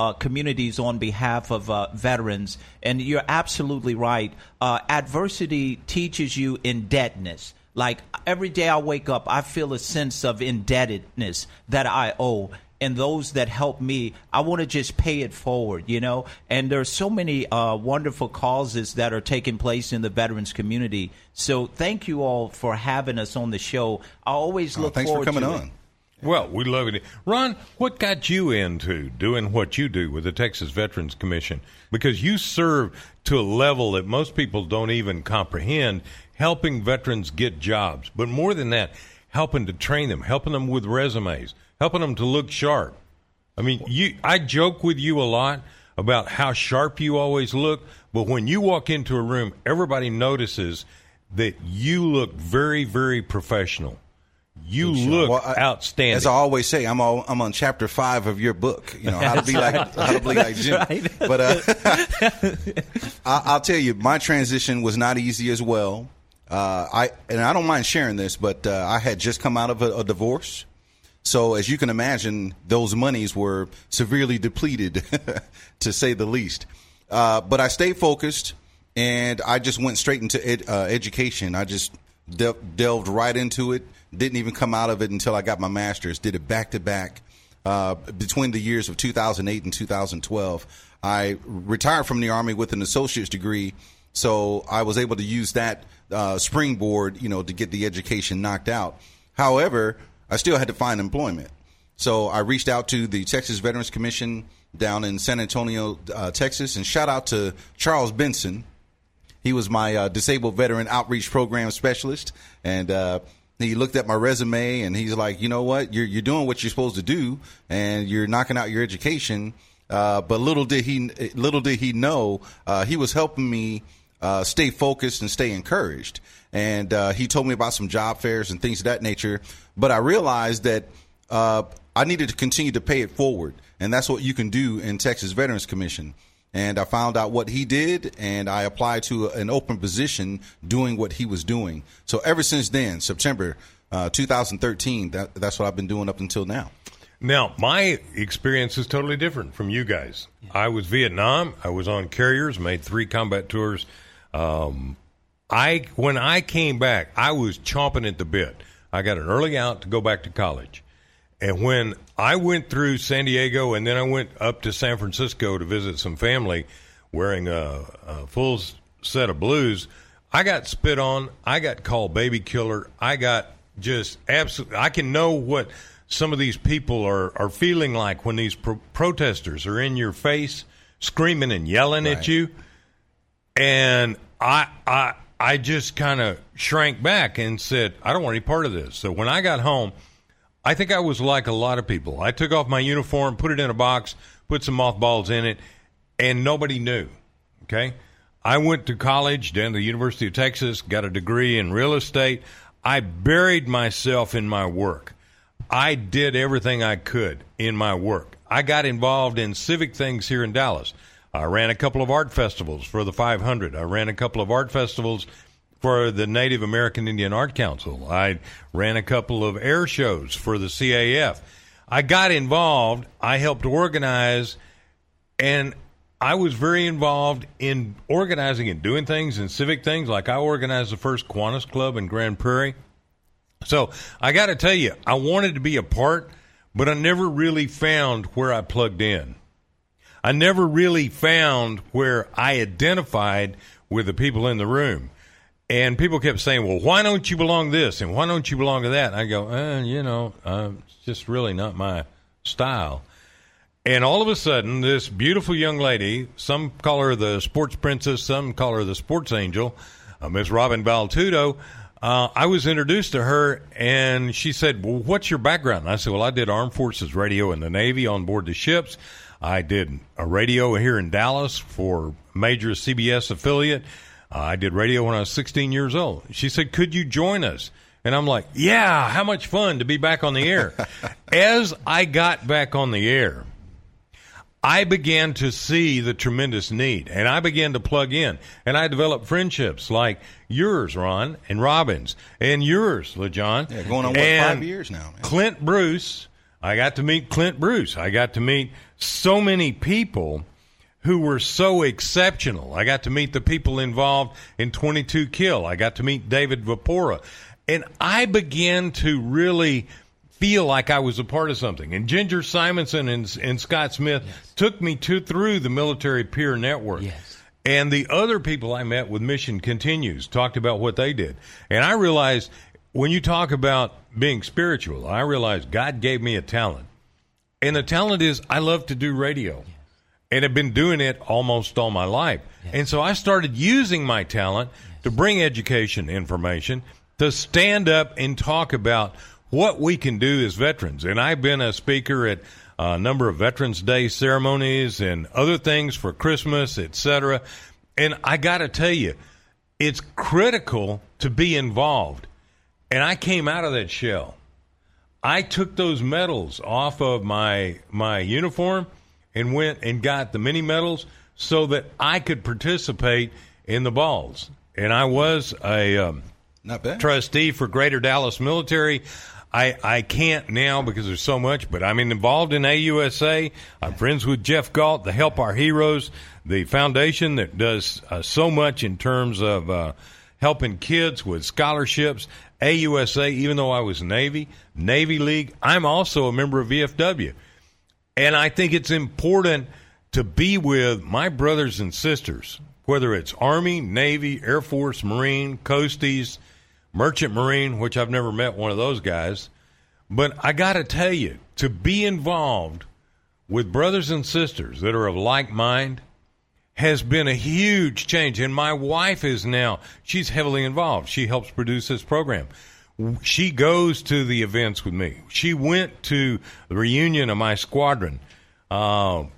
on behalf of veterans. And you're absolutely right. Adversity teaches you indebtedness. Like every day I wake up, I feel a sense of indebtedness that I owe. And those that help me, I want to just pay it forward, And there's so many wonderful causes that are taking place in the veterans community. So thank you all for having us on the show. I always look thanks forward for coming to on. Well, we love it. Ron, what got you into doing what you do with the Texas Veterans Commission? Because you serve to a level that most people don't even comprehend, helping veterans get jobs. But more than that, helping to train them, helping them with resumes, helping them to look sharp. I mean, I joke with you a lot about how sharp you always look, but when you walk into a room, everybody notices that you look very, very professional. You look outstanding. As I always say, I'm on chapter 5 of your book. You know, how to be like Jim. Right. But I'll tell you, my transition was not easy as well. I don't mind sharing this, but I had just come out of a divorce. So as you can imagine, those monies were severely depleted, to say the least. But I stayed focused, and I just went straight into education. I just delved right into it. Didn't even come out of it until I got my master's. Did it back to back between the years of 2008 and 2012. I retired from the Army with an associate's degree, so I was able to use that springboard, to get the education knocked out. However, I still had to find employment. So I reached out to the Texas Veterans Commission down in San Antonio, Texas, and shout out to Charles Benson. He was my disabled veteran outreach program specialist, and he looked at my resume, and he's like, you know what, you're doing what you're supposed to do, and you're knocking out your education. But little did he know, he was helping me stay focused and stay encouraged. And he told me about some job fairs and things of that nature. But I realized that I needed to continue to pay it forward, and that's what you can do in Texas Veterans Commission. And I found out what he did, and I applied to an open position doing what he was doing. So ever since then, September 2013, that's what I've been doing up until now. Now, my experience is totally different from you guys. I was Vietnam. I was on carriers, made 3 combat tours. When I came back, I was chomping at the bit. I got an early out to go back to college. And when I went through San Diego and then I went up to San Francisco to visit some family wearing a full set of blues, I got spit on. I got called baby killer. I got just absolutely – I can know what some of these people are feeling like when these protesters are in your face screaming and yelling at you. And I just kind of shrank back and said, I don't want any part of this. So when I got home – I think I was like a lot of people. I took off my uniform, put it in a box, put some mothballs in it, and nobody knew, okay? I went to college down to the University of Texas, got a degree in real estate. I buried myself in my work. I did everything I could in my work. I got involved in civic things here in Dallas. I ran a couple of art festivals for the 500. I ran a couple of art festivals for the Native American Indian Art Council. I ran a couple of air shows for the CAF. I got involved. I helped organize, and I was very involved in organizing and doing things and civic things. Like I organized the first Kiwanis Club in Grand Prairie. So I got to tell you, I wanted to be a part, but I never really found where I plugged in. I never really found where I identified with the people in the room. And people kept saying, well, why don't you belong to this and why don't you belong to that? And I go, it's just really not my style. And all of a sudden, this beautiful young lady, some call her the sports princess, some call her the sports angel, Miss Robin Baltudo, I was introduced to her, and she said, well, what's your background? And I said, well, I did Armed Forces radio in the Navy on board the ships. I did a radio here in Dallas for a major CBS affiliate. I did radio when I was 16 years old. She said, could you join us? And I'm like, yeah, how much fun to be back on the air. As I got back on the air, I began to see the tremendous need, and I began to plug in. And I developed friendships like yours, Ron, and Robin's, and yours, LeJohn. Yeah, going on, 5 years now, man. Clint Bruce. I got to meet Clint Bruce. I got to meet so many people who were so exceptional. I got to meet the people involved in 22 Kill. I got to meet David Vapora. And I began to really feel like I was a part of something. And Ginger Simonson and Scott Smith took me through the Military Peer Network. Yes. And the other people I met with Mission Continues talked about what they did. And I realized when you talk about being spiritual, I realize God gave me a talent. And the talent is I love to do radio. Yes. And have been doing it almost all my life. Yes. And so I started using my talent to bring education information, to stand up and talk about what we can do as veterans. And I've been a speaker at a number of Veterans Day ceremonies and other things for Christmas, etc. And I got to tell you, it's critical to be involved. And I came out of that shell. I took those medals off of my uniform and went and got the mini medals so that I could participate in the balls. And I was a not bad trustee for Greater Dallas Military. I can't now because there's so much, but I'm involved in AUSA. I'm friends with Jeff Galt, the Help Our Heroes, the foundation that does so much in terms of helping kids with scholarships. AUSA, even though I was Navy League, I'm also a member of VFW. And I think it's important to be with my brothers and sisters, whether it's Army, Navy, Air Force, Marine, Coasties, Merchant Marine, which I've never met one of those guys. But I got to tell you, to be involved with brothers and sisters that are of like mind has been a huge change. And my wife is now, she's heavily involved. She helps produce this program. She goes to the events with me. She went to the reunion of my squadron, and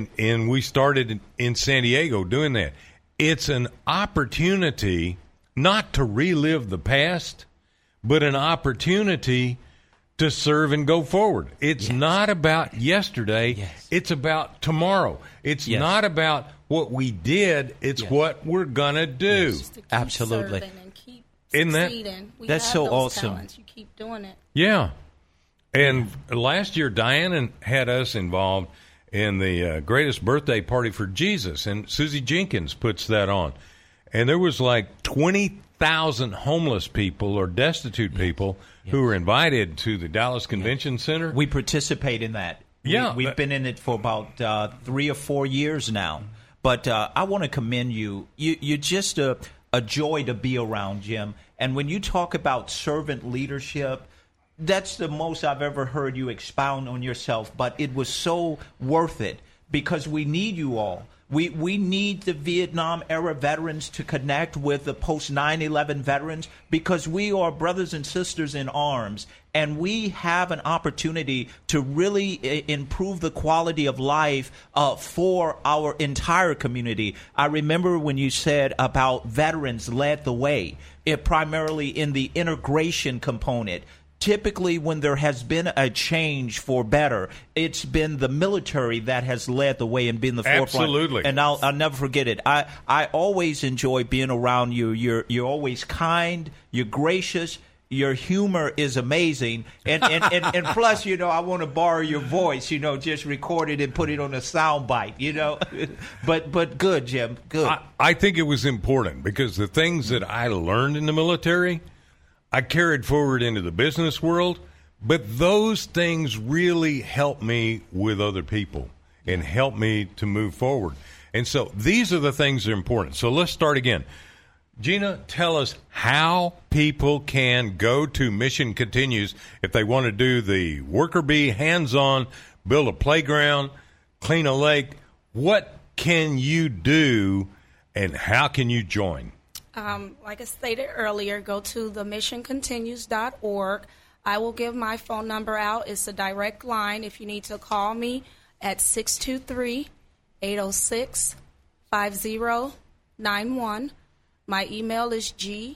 we started in San Diego doing that. It's an opportunity not to relive the past, but an opportunity to serve and go forward. It's not about yesterday. It's about tomorrow. It's not about what we did. It's what we're going to do. Absolutely. Isn't that's so awesome. Talents. You keep doing it. Yeah. And last year, Diana had us involved in the greatest birthday party for Jesus, and Susie Jenkins puts that on. And there was like 20,000 homeless people or destitute people who were invited to the Dallas Convention Center. We participate in that. Yeah. We've been in it for about 3 or 4 years now. But I want to commend you. You're just a joy to be around, Jim. And when you talk about servant leadership, that's the most I've ever heard you expound on yourself. But it was so worth it because we need you all. We need the Vietnam-era veterans to connect with the post-9/11 veterans because we are brothers and sisters in arms, and we have an opportunity to really improve the quality of life for our entire community. I remember when you said about veterans led the way, primarily in the integration component. Typically, when there has been a change for better, it's been the military that has led the way and been the forefront. Absolutely. And I'll never forget it. I always enjoy being around you. You're always kind. You're gracious. Your humor is amazing. And plus, I want to borrow your voice, just record it and put it on a sound bite, But good, Jim. Good. I think it was important because the things that I learned in the military, I carried forward into the business world, but those things really help me with other people and help me to move forward. And so these are the things that are important. So let's start again. Gina, tell us how people can go to Mission Continues if they want to do the worker bee, hands-on, build a playground, clean a lake. What can you do and how can you join? Like I stated earlier, go to themissioncontinues.org. I will give my phone number out. It's a direct line if you need to call me at 623-806-5091. My email is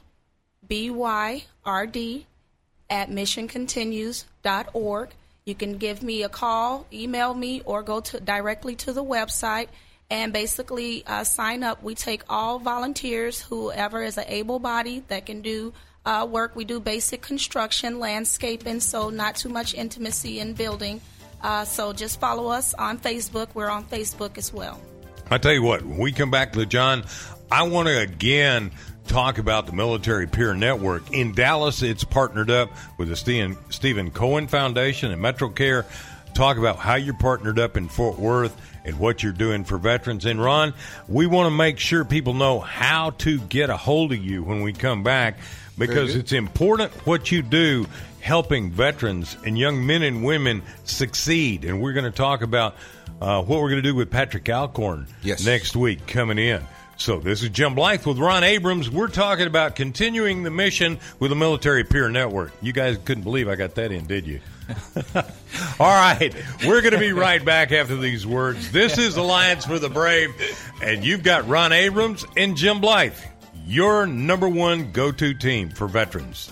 gbyrd@missioncontinues.org. You can give me a call, email me, or go directly to the website. And basically sign up. We take all volunteers, whoever is an able-bodied that can do work. We do basic construction, landscaping, so not too much intimacy in building. So just follow us on Facebook. We're on Facebook as well. I tell you what, when we come back to John, I want to again talk about the Military Peer Network. In Dallas, it's partnered up with the Stephen Cohen Foundation and MetroCare talk about how you're partnered up in Fort Worth and what you're doing for veterans. And, Ron, we want to make sure people know how to get a hold of you when we come back, because it's important what you do helping veterans and young men and women succeed. And we're going to talk about what we're going to do with Patrick Alcorn next week coming in. So this is Jim Blythe with Ron Abrams. We're talking about continuing the mission with the Military Peer Network. You guys couldn't believe I got that in, did you? All right. We're going to be right back after these words. This is Alliance for the Brave, and you've got Ron Abrams and Jim Blythe, your number one go-to team for veterans.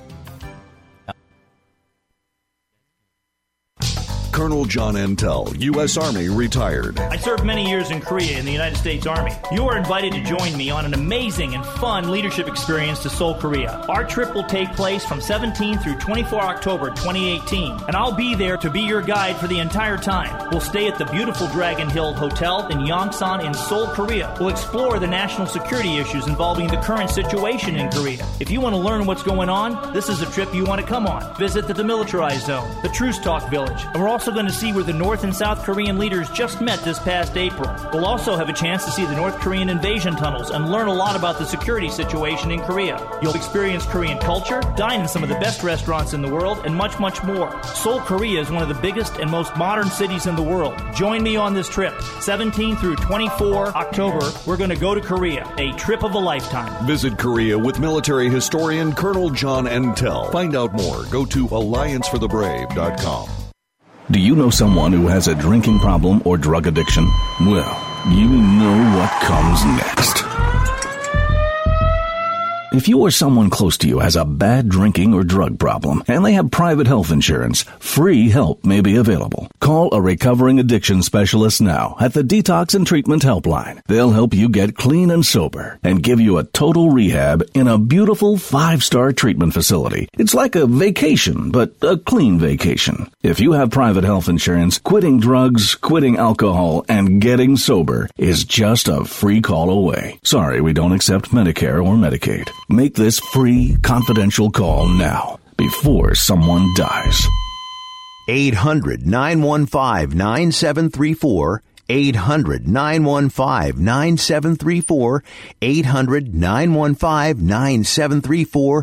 Colonel John Antel, U.S. Army, retired. I served many years in Korea in the United States Army. You are invited to join me on an amazing and fun leadership experience to Seoul, Korea. Our trip will take place from 17 through 24 October 2018, and I'll be there to be your guide for the entire time. We'll stay at the beautiful Dragon Hill Hotel in Yongsan in Seoul, Korea. We'll explore the national security issues involving the current situation in Korea. If you want to learn what's going on, this is a trip you want to come on. Visit the Demilitarized Zone, the Truce Talk Village, and we're also going to see where the North and South Korean leaders just met this past April. We'll also have a chance to see the North Korean invasion tunnels and learn a lot about the security situation in Korea. You'll experience Korean culture, dine in some of the best restaurants in the world, and much, much more. Seoul, Korea is one of the biggest and most modern cities in the world. Join me on this trip. 17 through 24 October, we're going to go to Korea. A trip of a lifetime. Visit Korea with military historian Colonel John Antel. Find out more. Go to allianceforthebrave.com. Do you know someone who has a drinking problem or drug addiction? Well, you know what comes next. If you or someone close to you has a bad drinking or drug problem and they have private health insurance, free help may be available. Call a recovering addiction specialist now at the Detox and Treatment Helpline. They'll help you get clean and sober and give you a total rehab in a beautiful 5-star treatment facility. It's like a vacation, but a clean vacation. If you have private health insurance, quitting drugs, quitting alcohol, and getting sober is just a free call away. Sorry, we don't accept Medicare or Medicaid. Make this free, confidential call now, before someone dies. 800-915-9734. 800-915-9734. 800-915-9734.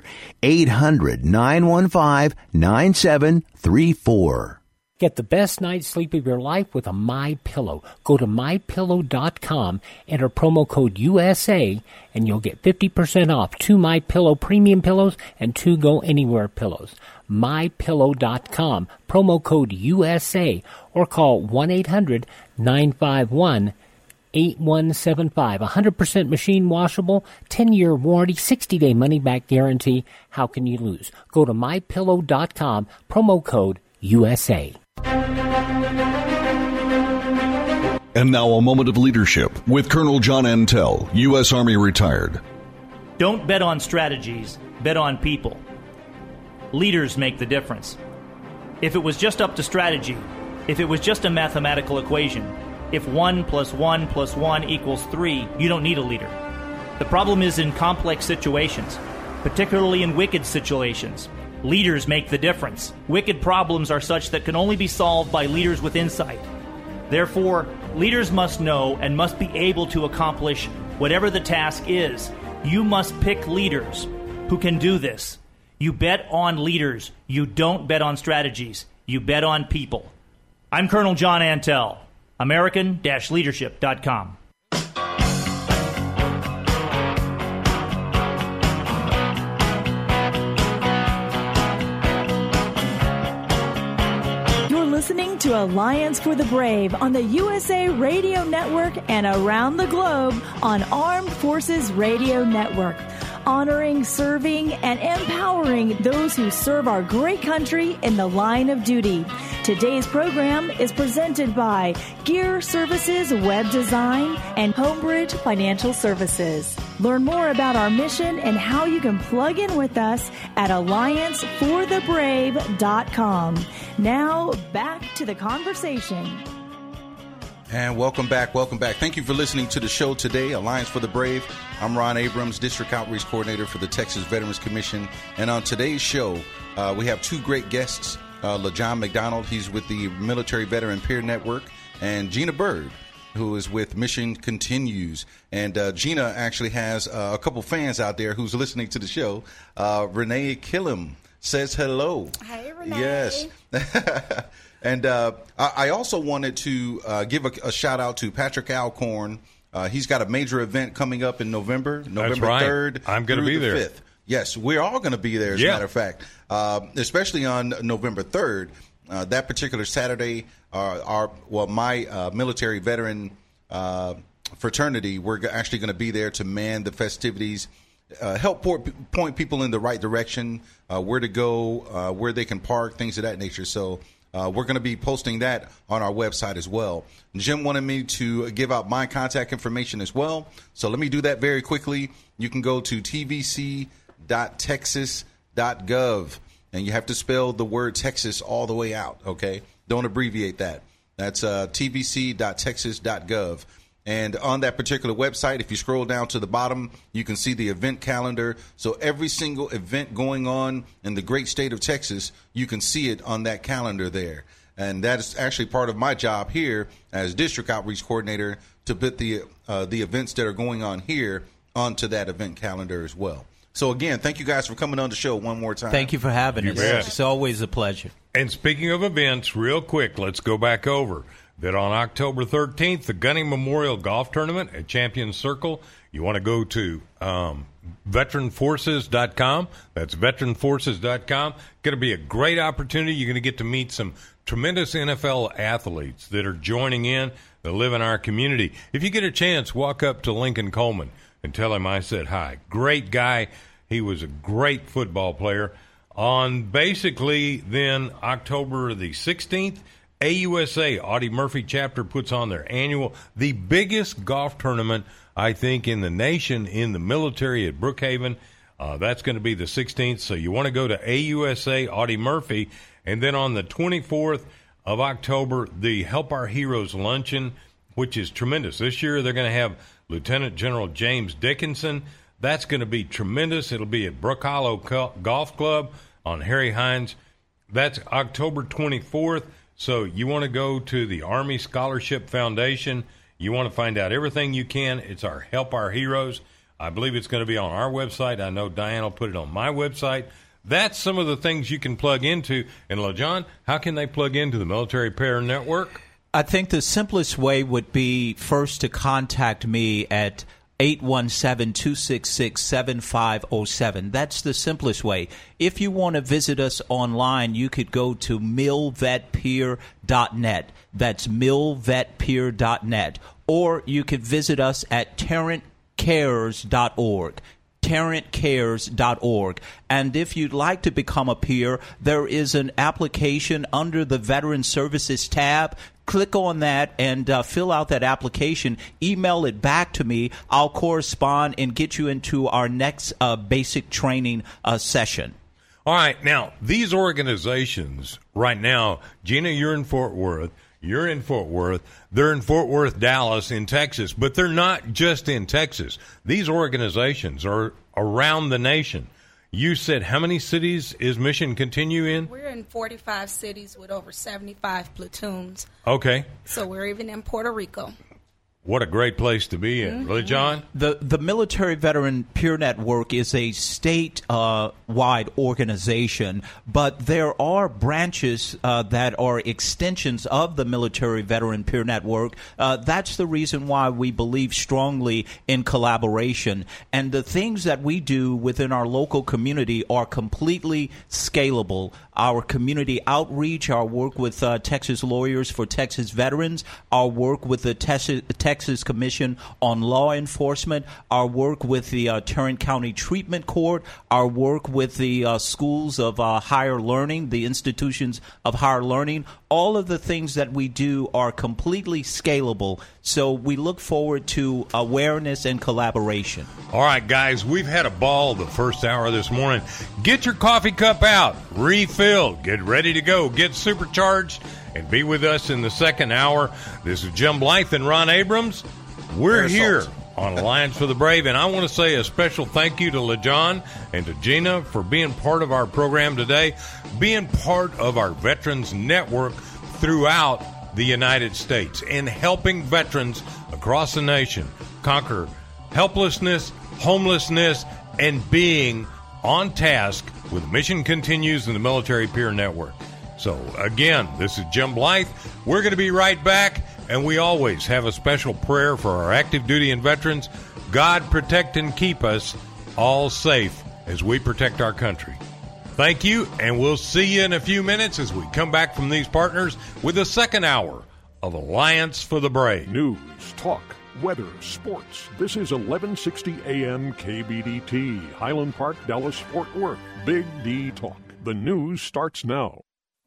800-915-9734. Get the best night's sleep of your life with a MyPillow. Go to MyPillow.com, enter promo code USA, and you'll get 50% off 2 MyPillow premium pillows and 2 Go Anywhere pillows. MyPillow.com, promo code USA, or call 1-800-951-8175. 100% machine washable, 10-year warranty, 60-day money-back guarantee. How can you lose? Go to MyPillow.com, promo code USA. And now a moment of leadership with Colonel John Antel, U.S. Army retired. Don't bet on strategies, bet on people. Leaders make the difference. If it was just up to strategy, if it was just a mathematical equation, if 1 + 1 + 1 = 3, you don't need a leader. The problem is in complex situations, particularly in wicked situations. Leaders make the difference. Wicked problems are such that can only be solved by leaders with insight. Therefore, leaders must know and must be able to accomplish whatever the task is. You must pick leaders who can do this. You bet on leaders. You don't bet on strategies. You bet on people. I'm Colonel John Antel, American-leadership.com. Listening to Alliance for the Brave on the USA Radio Network and around the globe on Armed Forces Radio Network. Honoring, serving, and empowering those who serve our great country in the line of duty. Today's program is presented by Gear Services Web Design and Homebridge Financial Services. Learn more about our mission and how you can plug in with us at allianceforthebrave.com. Now, back to the conversation. And welcome back. Thank you for listening to the show today, Alliance for the Brave. I'm Ron Abrams, District Outreach Coordinator for the Texas Veterans Commission. And on today's show, we have 2 great guests. LaJohn McDonald, he's with the Military Veteran Peer Network, and Gina Bird, who is with Mission Continues. And Gina actually has a couple fans out there who's listening to the show. Renee Killam says hello. Hey, Renee. Yes. And I also wanted to give a shout out to Patrick Alcorn. He's got a major event coming up in November 3rd. I'm going to be there. 5th. Yes, we're all going to be there, as a matter of fact, especially on November 3rd. That particular Saturday, my military veteran fraternity, we're actually going to be there to man the festivities, help point people in the right direction, where to go, where they can park, things of that nature. So we're going to be posting that on our website as well. Jim wanted me to give out my contact information as well. So let me do that very quickly. You can go to tvc.texas.gov, and you have to spell the word Texas all the way out, okay? Don't abbreviate that. That's tvc.texas.gov. And on that particular website, if you scroll down to the bottom, you can see the event calendar. So every single event going on in the great state of Texas, you can see it on that calendar there. And that is actually part of my job here as district outreach coordinator, to put the events that are going on here onto that event calendar as well. So, again, thank you guys for coming on the show one more time. Thank you for having us. Bet. It's always a pleasure. And speaking of events, real quick, let's go back over that on October 13th, the Gunning Memorial Golf Tournament at Champions Circle. You want to go to veteranforces.com. That's veteranforces.com. Going to be a great opportunity. You're going to get to meet some tremendous NFL athletes that are joining in, that live in our community. If you get a chance, walk up to Lincoln Coleman and tell him I said hi. Great guy. He was a great football player. On basically then October the 16th, AUSA, Audie Murphy chapter, puts on their annual, the biggest golf tournament, I think, in the nation, in the military at Brookhaven. That's going to be the 16th. So you want to go to AUSA, Audie Murphy. And then on the 24th of October, the Help Our Heroes Luncheon, which is tremendous. This year they're going to have Lieutenant General James Dickinson. That's going to be tremendous. It'll be at Brook Hollow Golf Club on Harry Hines. That's October 24th. So you want to go to the Army Scholarship Foundation. You want to find out everything you can. It's our Help Our Heroes. I believe it's going to be on our website. I know Diane will put it on my website. That's some of the things you can plug into. And, LaJohn, how can they plug into the Military Peer Network? I think the simplest way would be first to contact me at 817-266-7507. That's the simplest way. If you want to visit us online, you could go to milvetpeer.net. That's milvetpeer.net. Or you could visit us at tarrantcares.org. tarrantcares.org. And if you'd like to become a peer, there is an application under the Veteran Services tab. Click on that and fill out that application. Email it back to me. I'll correspond and get you into our next basic training session. All right. Now, these organizations right now, Gina, you're in Fort Worth. You're in Fort Worth. They're in Fort Worth, Dallas, in Texas. But they're not just in Texas. These organizations are around the nation. You said how many cities is Mission Continue in? We're in 45 cities with over 75 platoons. Okay. So we're even in Puerto Rico. What a great place to be in. Really, John? The Military Veteran Peer Network is a state-wide organization, but there are branches that are extensions of the Military Veteran Peer Network. That's the reason why we believe strongly in collaboration. And the things that we do within our local community are completely scalable. Our community outreach, our work with Texas Lawyers for Texas Veterans, our work with the Texas Commission on Law Enforcement, our work with the Tarrant County Treatment Court, our work with the schools of higher learning, the institutions of higher learning. All of the things that we do are completely scalable. So we look forward to awareness and collaboration. All right, guys, we've had a ball the first hour this morning. Get your coffee cup out, refill, get ready to go, get supercharged, and be with us in the second hour. This is Jim Blythe and Ron Abrams. We're here on Alliance for the Brave. And I want to say a special thank you to LeJohn and to Gina for being part of our program today, being part of our Veterans Network throughout the United States, and helping veterans across the nation conquer helplessness, homelessness, and being on task with Mission Continues and the Military Peer Network. So, again, this is Jim Blythe. We're going to be right back, and we always have a special prayer for our active duty and veterans. God protect and keep us all safe as we protect our country. Thank you, and we'll see you in a few minutes as we come back from these partners with the second hour of Alliance for the Brave. News, talk, weather, sports. This is 1160 AM KBDT, Highland Park, Dallas, Fort Worth. Big D Talk. The news starts now.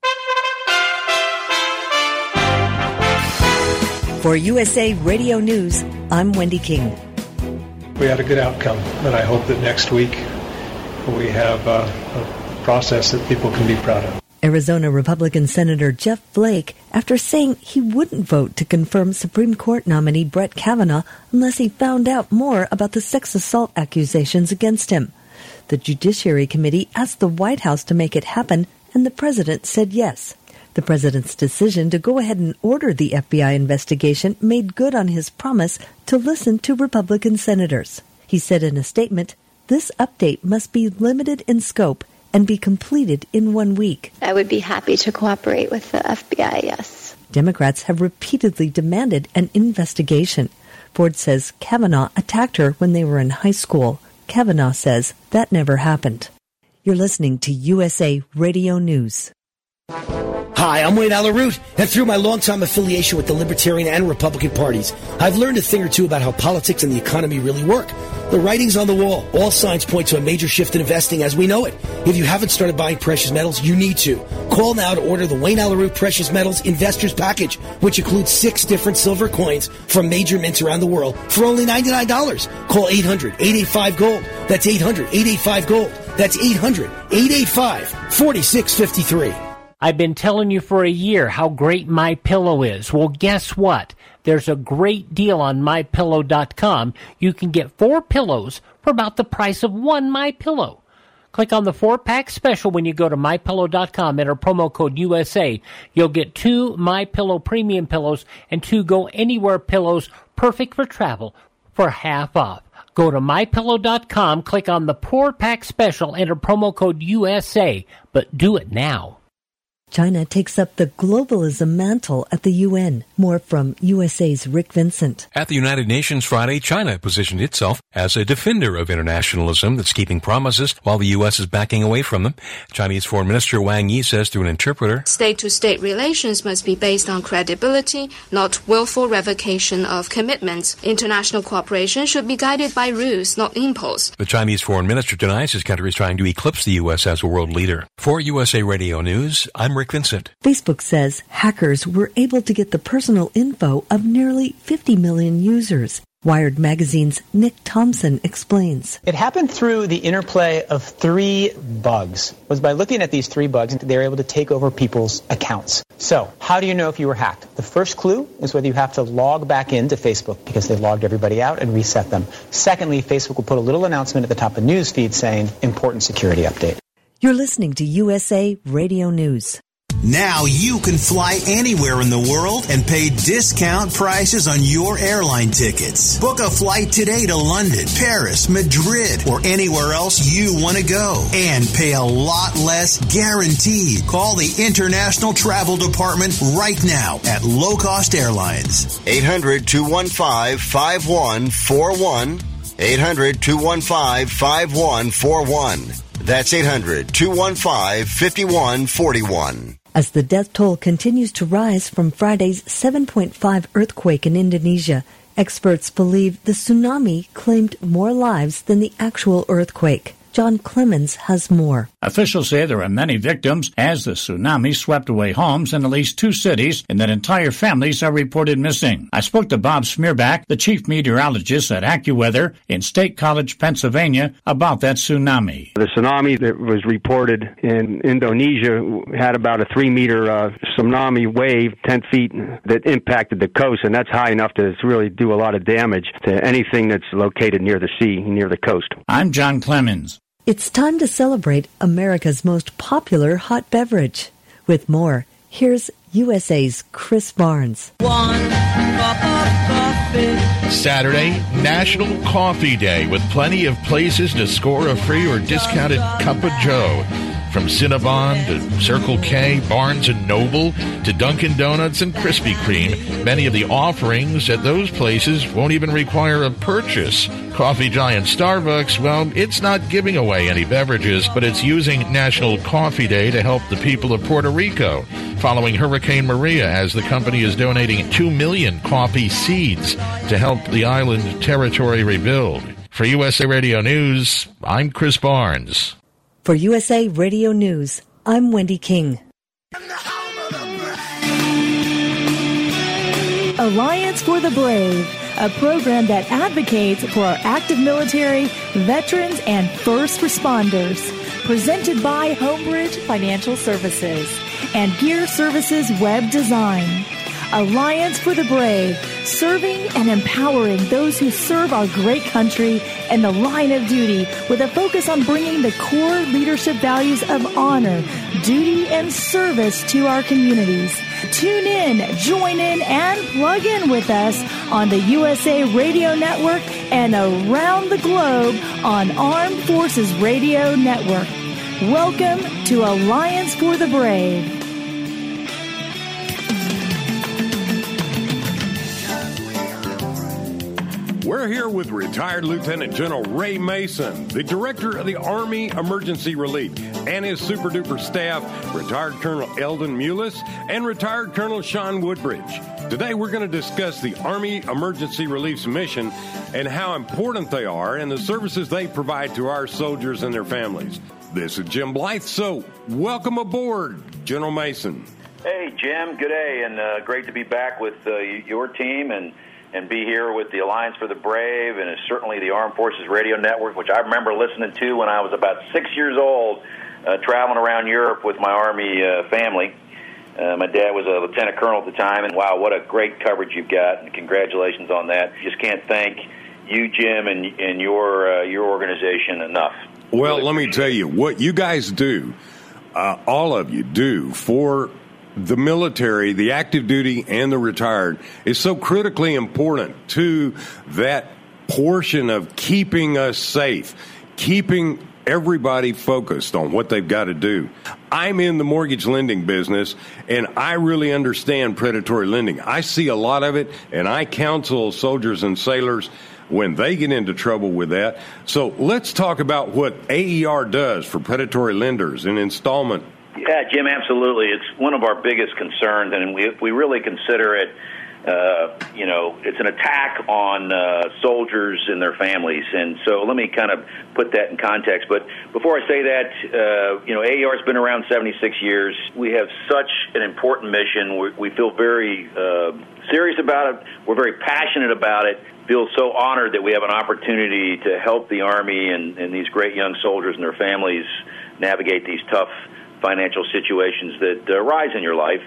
For USA Radio News, I'm Wendy King. We had a good outcome, and I hope that next week we have a process that people can be proud of. Arizona Republican Senator Jeff Flake, after saying he wouldn't vote to confirm Supreme Court nominee Brett Kavanaugh unless he found out more about the sex assault accusations against him. The Judiciary Committee asked the White House to make it happen, and the president said yes. The president's decision to go ahead and order the FBI investigation made good on his promise to listen to Republican senators. He said in a statement, "This update must be limited in scope and be completed in 1 week." I would be happy to cooperate with the FBI, yes. Democrats have repeatedly demanded an investigation. Ford says Kavanaugh attacked her when they were in high school. Kavanaugh says that never happened. You're listening to USA Radio News. Hi, I'm Wayne Alaroot, and through my longtime affiliation with the Libertarian and Republican parties, I've learned a thing or two about how politics and the economy really work. The writing's on the wall. All signs point to a major shift in investing as we know it. If you haven't started buying precious metals, you need to. Call now to order the Wayne Alaroot Precious Metals Investors Package, which includes 6 different silver coins from major mints around the world for only $99. Call 800-885-GOLD. That's 800-885-GOLD. That's 800-885-4653. I've been telling you for a year how great MyPillow is. Well, guess what? There's a great deal on MyPillow.com. You can get 4 pillows for about the price of 1 MyPillow. Click on the 4-pack special when you go to MyPillow.com. Enter promo code USA. You'll get 2 MyPillow premium pillows and 2 Go Anywhere pillows, perfect for travel, for half off. Go to MyPillow.com, click on the 4-pack special, enter promo code USA, but do it now. China takes up the globalism mantle at the UN. More from USA's Rick Vincent. At the United Nations Friday, China positioned itself as a defender of internationalism that's keeping promises while the U.S. is backing away from them. Chinese Foreign Minister Wang Yi says through an interpreter, "State-to-state relations must be based on credibility, not willful revocation of commitments. International cooperation should be guided by rules, not impulse." The Chinese Foreign Minister denies his country is trying to eclipse the U.S. as a world leader. For USA Radio News, I'm Rick Vincent. Facebook says hackers were able to get the personal info of nearly 50 million users. Wired Magazine's Nick Thompson explains. It happened through the interplay of 3 bugs. It was by looking at these 3 bugs, they were able to take over people's accounts. So, how do you know if you were hacked? The first clue is whether you have to log back into Facebook because they logged everybody out and reset them. Secondly, Facebook will put a little announcement at the top of news feed saying, important security update. You're listening to USA Radio News. Now you can fly anywhere in the world and pay discount prices on your airline tickets. Book a flight today to London, Paris, Madrid, or anywhere else you want to go and pay a lot less guaranteed. Call the International Travel Department right now at Low Cost Airlines. 800-215-5141. 800-215-5141. That's 800-215-5141. As the death toll continues to rise from Friday's 7.5 earthquake in Indonesia, experts believe the tsunami claimed more lives than the actual earthquake. John Clemens has more. Officials say there are many victims as the tsunami swept away homes in at least 2 cities and that entire families are reported missing. I spoke to Bob Smearback, the chief meteorologist at AccuWeather in State College, Pennsylvania, about that tsunami. The tsunami that was reported in Indonesia had about a 3-meter tsunami wave, 10 feet, that impacted the coast, and that's high enough to really do a lot of damage to anything that's located near the sea, near the coast. I'm John Clemens. It's time to celebrate America's most popular hot beverage. With more, here's USA's Chris Barnes. One cup of coffee. Saturday, National Coffee Day, with plenty of places to score a free or discounted cup of Joe. From Cinnabon to Circle K, Barnes & Noble to Dunkin' Donuts and Krispy Kreme, many of the offerings at those places won't even require a purchase. Coffee giant Starbucks, well, it's not giving away any beverages, but it's using National Coffee Day to help the people of Puerto Rico, following Hurricane Maria, as the company is donating 2 million coffee seeds to help the island territory rebuild. For USA Radio News, I'm Chris Barnes. For USA Radio News, I'm Wendy King. Alliance for the Brave, a program that advocates for our active military, veterans, and first responders. Presented by Homebridge Financial Services and Gear Services Web Design. Alliance for the Brave, serving and empowering those who serve our great country in the line of duty with a focus on bringing the core leadership values of honor, duty, and service to our communities. Tune in, join in, and plug in with us on the USA Radio Network and around the globe on Armed Forces Radio Network. Welcome to Alliance for the Brave. We're here with retired Lieutenant General Ray Mason, the Director of the Army Emergency Relief, and his super-duper staff, retired Colonel Eldon Mullis and retired Colonel Sean Woodbridge. Today we're going to discuss the Army Emergency Relief's mission and how important they are and the services they provide to our soldiers and their families. This is Jim Blythe, so welcome aboard, General Mason. Hey, Jim, good day, and great to be back with your team and be here with the Alliance for the Brave and certainly the Armed Forces Radio Network, which I remember listening to when I was about 6 years old, traveling around Europe with my Army family. My dad was a lieutenant colonel at the time, and wow, what a great coverage you've got, and congratulations on that. Just can't thank you, Jim, and your organization enough. Well, let me tell you, what you guys do, all of you do for the military, the active duty, and the retired is so critically important to that portion of keeping us safe, keeping everybody focused on what they've got to do. I'm in the mortgage lending business, and I really understand predatory lending. I see a lot of it, and I counsel soldiers and sailors when they get into trouble with that. So let's talk about what AER does for predatory lenders in installment. Yeah, Jim, absolutely. It's one of our biggest concerns, and we really consider it, it's an attack on soldiers and their families. And so let me kind of put that in context. But before I say that, AER has been around 76 years. We have such an important mission. We feel very serious about it. We're very passionate about it. Feel so honored that we have an opportunity to help the Army and these great young soldiers and their families navigate these tough financial situations that arise in your life,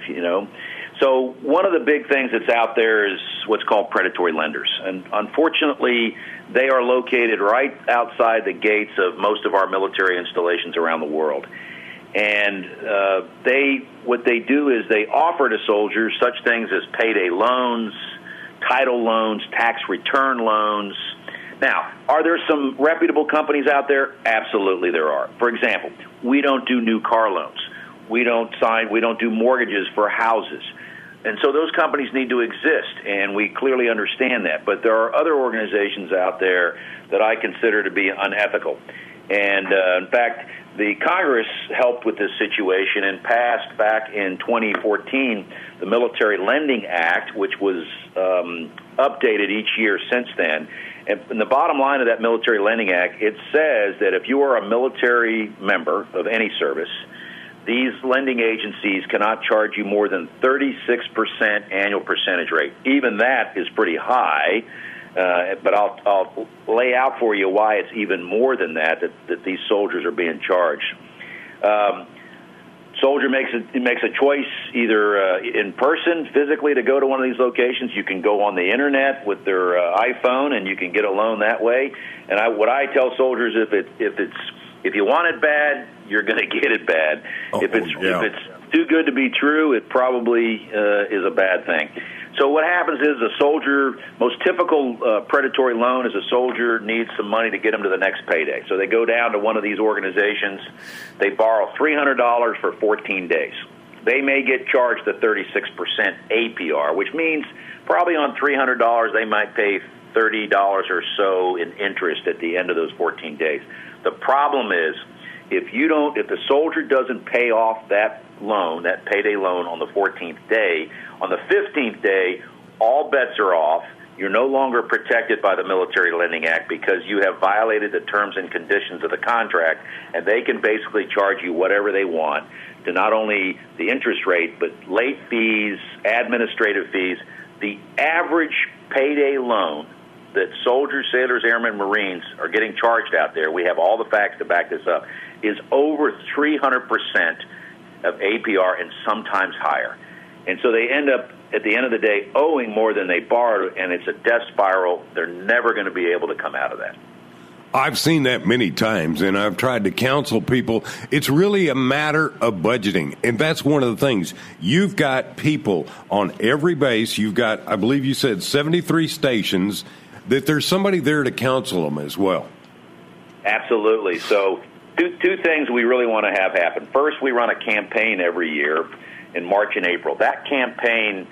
So one of the big things that's out there is what's called predatory lenders. And unfortunately, they are located right outside the gates of most of our military installations around the world. And what they do is they offer to soldiers such things as payday loans, title loans, tax return loans. Now, are there some reputable companies out there? Absolutely there are. For example, we don't do new car loans. We don't do mortgages for houses. And so those companies need to exist, and we clearly understand that. But there are other organizations out there that I consider to be unethical. And, in fact, The Congress helped with this situation and passed back in 2014 the Military Lending Act, which was updated each year since then. And the bottom line of that Military Lending Act, it says that if you are a military member of any service, these lending agencies cannot charge you more than 36% annual percentage rate. Even that is pretty high, but I'll lay out for you why it's even more than that these soldiers are being charged. Soldier makes a choice either in person, physically, to go to one of these locations. You can go on the internet with their iPhone, and you can get a loan that way. And what I tell soldiers, if you want it bad, you're going to get it bad. If it's too good to be true, it probably is a bad thing. So what happens is a soldier, most typical predatory loan is a soldier needs some money to get them to the next payday. So they go down to one of these organizations. They borrow $300 for 14 days. They may get charged the 36% APR, which means probably on $300 they might pay $30 or so in interest at the end of those 14 days. The problem is if the soldier doesn't pay off that loan, that payday loan on the 14th day, on the 15th day, all bets are off. You're no longer protected by the Military Lending Act because you have violated the terms and conditions of the contract, and they can basically charge you whatever they want to not only the interest rate, but late fees, administrative fees. The average payday loan that soldiers, sailors, airmen, Marines are getting charged out there, we have all the facts to back this up, is over 300% of APR and sometimes higher. And so they end up, at the end of the day, owing more than they borrowed, and it's a death spiral. They're never going to be able to come out of that. I've seen that many times, and I've tried to counsel people. It's really a matter of budgeting, and that's one of the things. You've got people on every base. You've got, I believe you said, 73 stations, that there's somebody there to counsel them as well. Absolutely. So two things we really want to have happen. First, we run a campaign every year in March and April. That campaign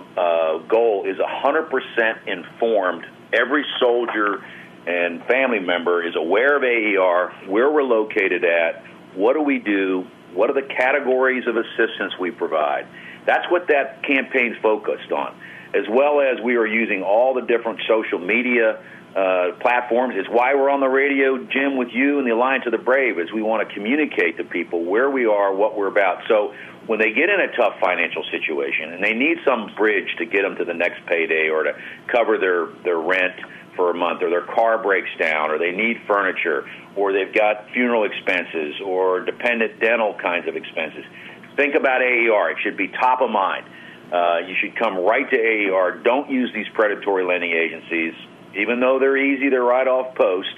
goal is 100% informed. Every soldier and family member is aware of AER, where we're located at, what do we do, what are the categories of assistance we provide. That's what that campaign's focused on, as well as we are using all the different social media platforms. It's why we're on the radio, Jim, with you and the Alliance of the Brave, is we want to communicate to people where we are, what we're about. So when they get in a tough financial situation and they need some bridge to get them to the next payday or to cover their rent for a month, or their car breaks down, or they need furniture, or they've got funeral expenses or dependent dental kinds of expenses, think about AER. It should be top of mind. You should come right to AER. Don't use these predatory lending agencies. Even though they're easy, they're right off post.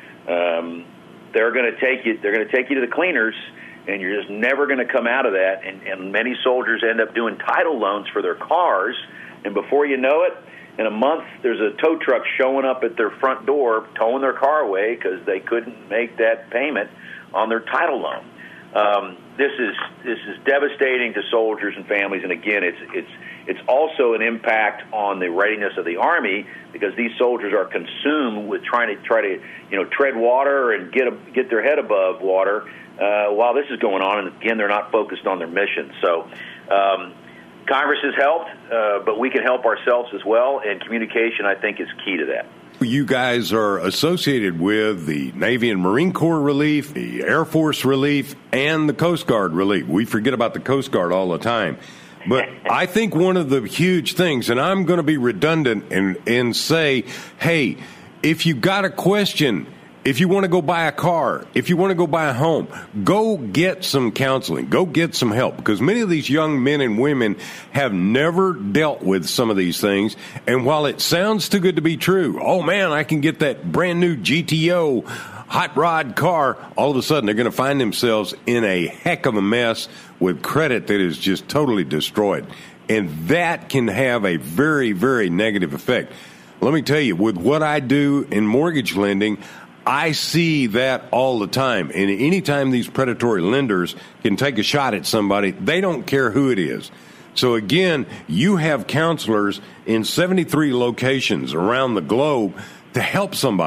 They're going to take you. They're going to take you to the cleaners, and you're just never going to come out of that. And many soldiers end up doing title loans for their cars, and before you know it, in a month, there's a tow truck showing up at their front door, towing their car away because they couldn't make that payment on their title loan. This is devastating to soldiers and families, and again, it's also an impact on the readiness of the Army because these soldiers are consumed with trying to tread water and get their head above water while this is going on, and again, they're not focused on their mission. So Congress has helped, but we can help ourselves as well, and communication, I think, is key to that. You guys are associated with the Navy and Marine Corps relief, the Air Force relief, and the Coast Guard relief. We forget about the Coast Guard all the time. But I think one of the huge things, and I'm going to be redundant and say, hey, if you got a question, if you want to go buy a car, if you want to go buy a home, go get some counseling, go get some help, because many of these young men and women have never dealt with some of these things. And while it sounds too good to be true, oh man, I can get that brand new GTO hot rod car, all of a sudden they're going to find themselves in a heck of a mess with credit that is just totally destroyed. And that can have a very, very negative effect. Let me tell you, with what I do in mortgage lending, I see that all the time. And anytime these predatory lenders can take a shot at somebody, they don't care who it is. So again, you have counselors in 73 locations around the globe to help somebody.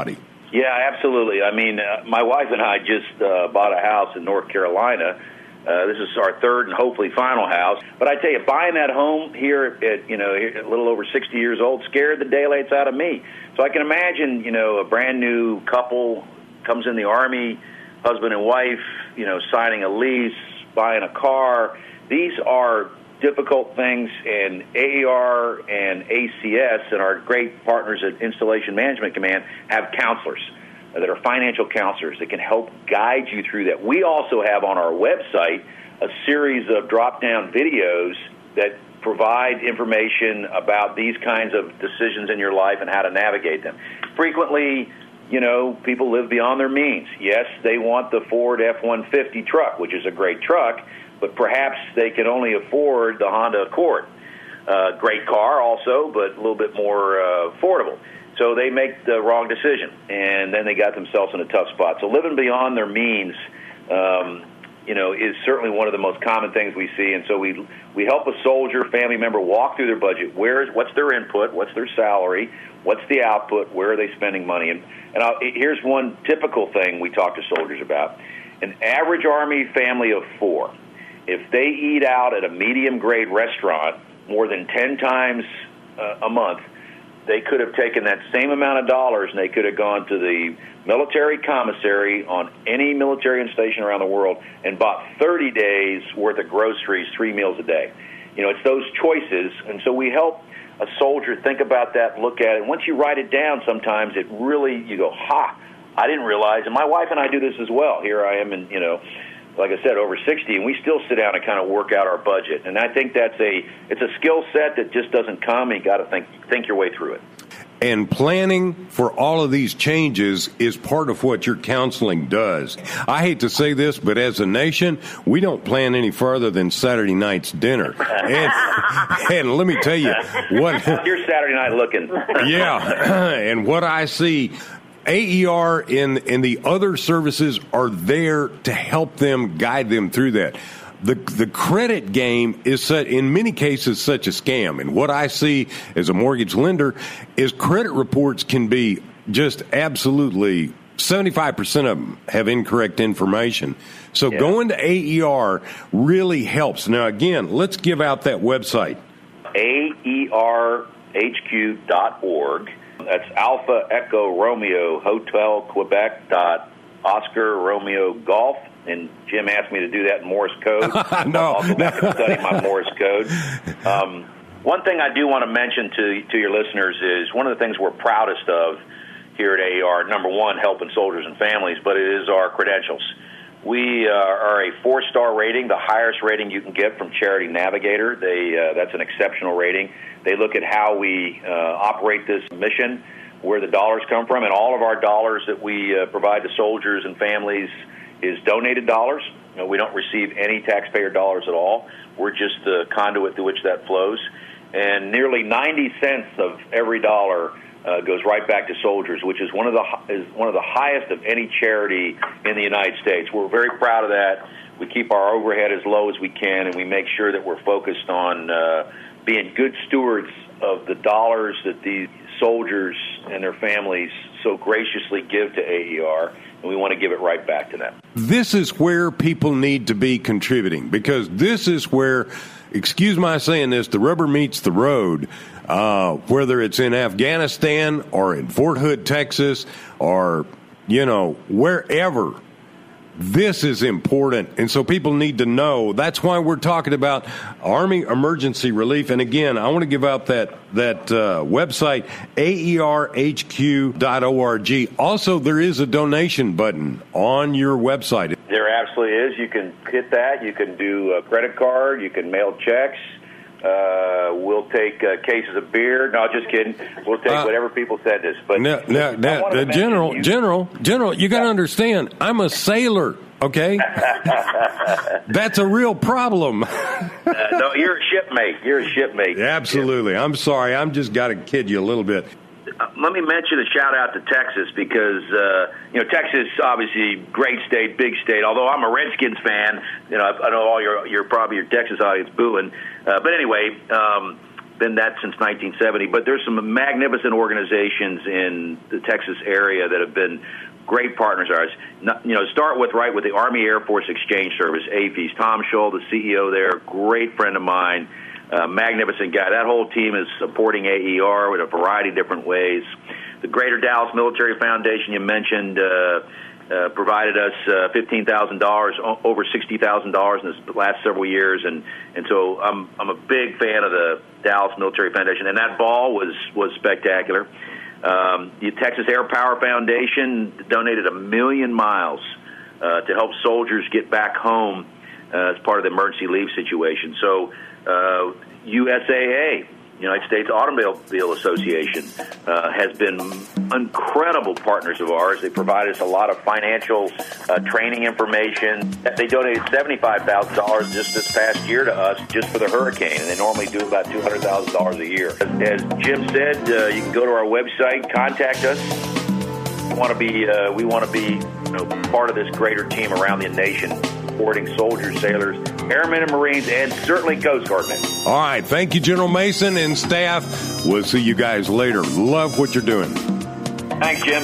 Yeah, absolutely. I mean, my wife and I just bought a house in North Carolina. This is our third and hopefully final house. But I tell you, buying that home here at, a little over 60 years old scared the daylights out of me. So I can imagine, a brand new couple comes in the Army, husband and wife, signing a lease, buying a car. These are difficult things, and AAR and ACS and our great partners at Installation Management Command have counselors that are financial counselors that can help guide you through that. We also have on our website a series of drop-down videos that provide information about these kinds of decisions in your life and how to navigate them. Frequently, people live beyond their means. Yes, they want the Ford F-150 truck, which is a great truck, but perhaps they can only afford the Honda Accord. Great car also, but a little bit more affordable. So they make the wrong decision, and then they got themselves in a tough spot. So living beyond their means, is certainly one of the most common things we see. And so we help a soldier, family member, walk through their budget. What's their input? What's their salary? What's the output? Where are they spending money? And here's one typical thing we talk to soldiers about. An average Army family of 4, if they eat out at a medium-grade restaurant more than 10 times a month, they could have taken that same amount of dollars and they could have gone to the military commissary on any military installation around the world and bought 30 days worth of groceries, 3 meals a day. It's those choices, and so we help a soldier think about that, look at it. And once you write it down, sometimes it really, you go, I didn't realize. And my wife and I do this as well. Here I am, and like I said, over 60, and we still sit down and kind of work out our budget. And I think it's a skill set that just doesn't come, and you got to think your way through it. And planning for all of these changes is part of what your counseling does. I hate to say this, but as a nation, we don't plan any further than Saturday night's dinner. And let me tell you what... How's your Saturday night looking? Yeah, and what I see... AER and the other services are there to help them, guide them through that. The credit game is in many cases such a scam. And what I see as a mortgage lender is credit reports can be just absolutely 75% of them have incorrect information. So going to AER really helps. Now, again, let's give out that website. AERHQ.org. That's Alpha Echo Romeo Hotel Quebec Oscar Romeo Golf. And Jim asked me to do that in Morse code. No. I'll go back and study my Morse code. One thing I do want to mention to your listeners is one of the things we're proudest of here at AAR, number one, helping soldiers and families, but it is our credentials. We are a 4-star rating, the highest rating you can get from Charity Navigator. That's an exceptional rating. They look at how we operate this mission, where the dollars come from, and all of our dollars that we provide to soldiers and families is donated dollars. We don't receive any taxpayer dollars at all. We're just the conduit through which that flows. And nearly 90 cents of every dollar goes right back to soldiers, which is one of the highest of any charity in the United States. We're very proud of that. We keep our overhead as low as we can, and we make sure that we're focused on being good stewards of the dollars that these soldiers and their families so graciously give to AER, and we want to give it right back to them. This is where people need to be contributing, because this is where, excuse my saying this, the rubber meets the road. Whether it's in Afghanistan or in Fort Hood, Texas, or, wherever, this is important. And so people need to know. That's why we're talking about Army Emergency Relief. And again, I want to give out that website, aerhq.org. Also, there is a donation button on your website. There absolutely is. You can hit that. You can do a credit card. You can mail checks. We'll take cases of beer. No, just kidding. We'll take whatever people send us. But General, you got to understand, I'm a sailor. Okay, that's a real problem. No, you're a shipmate. You're a shipmate. Absolutely. I'm sorry. I'm just got to kid you a little bit. Let me mention a shout out to Texas because Texas obviously great state, big state. Although I'm a Redskins fan, I know all your Texas audience booing. But anyway, been that since 1970. But there's some magnificent organizations in the Texas area that have been great partners of ours. Start with the Army Air Force Exchange Service, AAFES. Tom Scholl, the CEO there, great friend of mine, magnificent guy. That whole team is supporting AER in a variety of different ways. The Greater Dallas Military Foundation you mentioned provided us $15,000, over $60,000 in the last several years, and so I'm a big fan of the Dallas Military Foundation, and that ball was spectacular. The Texas Air Power Foundation donated 1 million miles to help soldiers get back home as part of the emergency leave situation. So USAA, United States Automobile Association, has been incredible partners of ours. They provide us a lot of financial training information. They donated $75,000 just this past year to us just for the hurricane, and they normally do about $200,000 a year. As Jim said, you can go to our website, contact us. We want to be part of this greater team around the nation, supporting soldiers, sailors, airmen and Marines, and certainly Coast Guard men. All right. Thank you, General Mason and staff. We'll see you guys later. Love what you're doing. Thanks, Jim.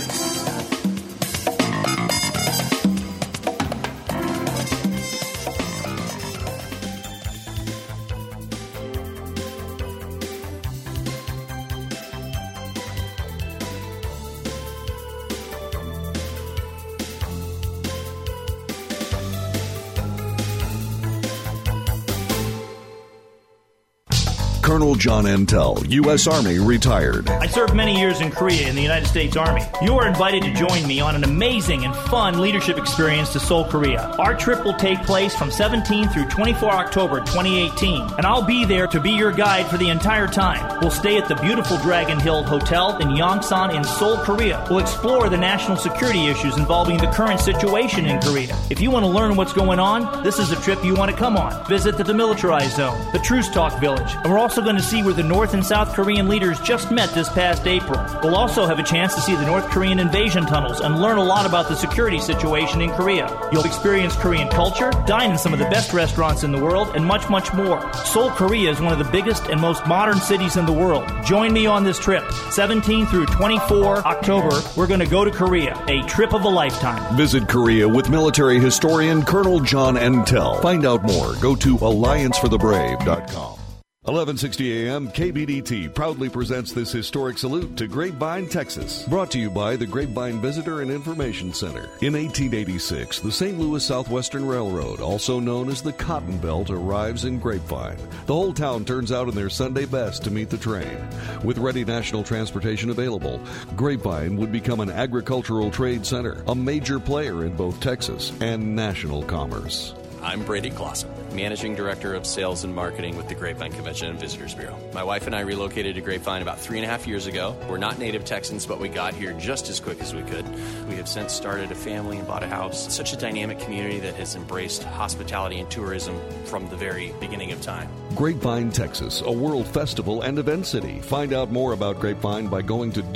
Colonel John Entel, U.S. Army, retired. I served many years in Korea in the United States Army. You are invited to join me on an amazing and fun leadership experience to Seoul, Korea. Our trip will take place from 17 through 24 October 2018, and I'll be there to be your guide for the entire time. We'll stay at the beautiful Dragon Hill Hotel in Yongsan in Seoul, Korea. We'll explore the national security issues involving the current situation in Korea. If you want to learn what's going on, this is a trip you want to come on. Visit the demilitarized zone, the Truce Talk Village, and we're also going to see where the North and South Korean leaders just met this past April. We'll also have a chance to see the North Korean invasion tunnels and learn a lot about the security situation in Korea. You'll experience Korean culture, dine in some of the best restaurants in the world, and much, much more. Seoul, Korea is one of the biggest and most modern cities in the world. Join me on this trip. 17 through 24 October, we're going to go to Korea. A trip of a lifetime. Visit Korea with military historian Colonel John Entel. Find out more. Go to allianceforthebrave.com. 1160 AM KBDT proudly presents this historic salute to Grapevine, Texas. Brought to you by the Grapevine Visitor and Information Center. In 1886, the St. Louis Southwestern Railroad, also known as the Cotton Belt, arrives in Grapevine. The whole town turns out in their Sunday best to meet the train. With ready national transportation available, Grapevine would become an agricultural trade center, a major player in both Texas and national commerce. I'm Brady Clausen, Managing Director of Sales and Marketing with the Grapevine Convention and Visitors Bureau. My wife and I relocated to Grapevine about 3.5 years ago. We're not native Texans, but we got here just as quick as we could. We have since started a family and bought a house. It's such a dynamic community that has embraced hospitality and tourism from the very beginning of time. Grapevine, Texas, a world festival and event city. Find out more about Grapevine by going to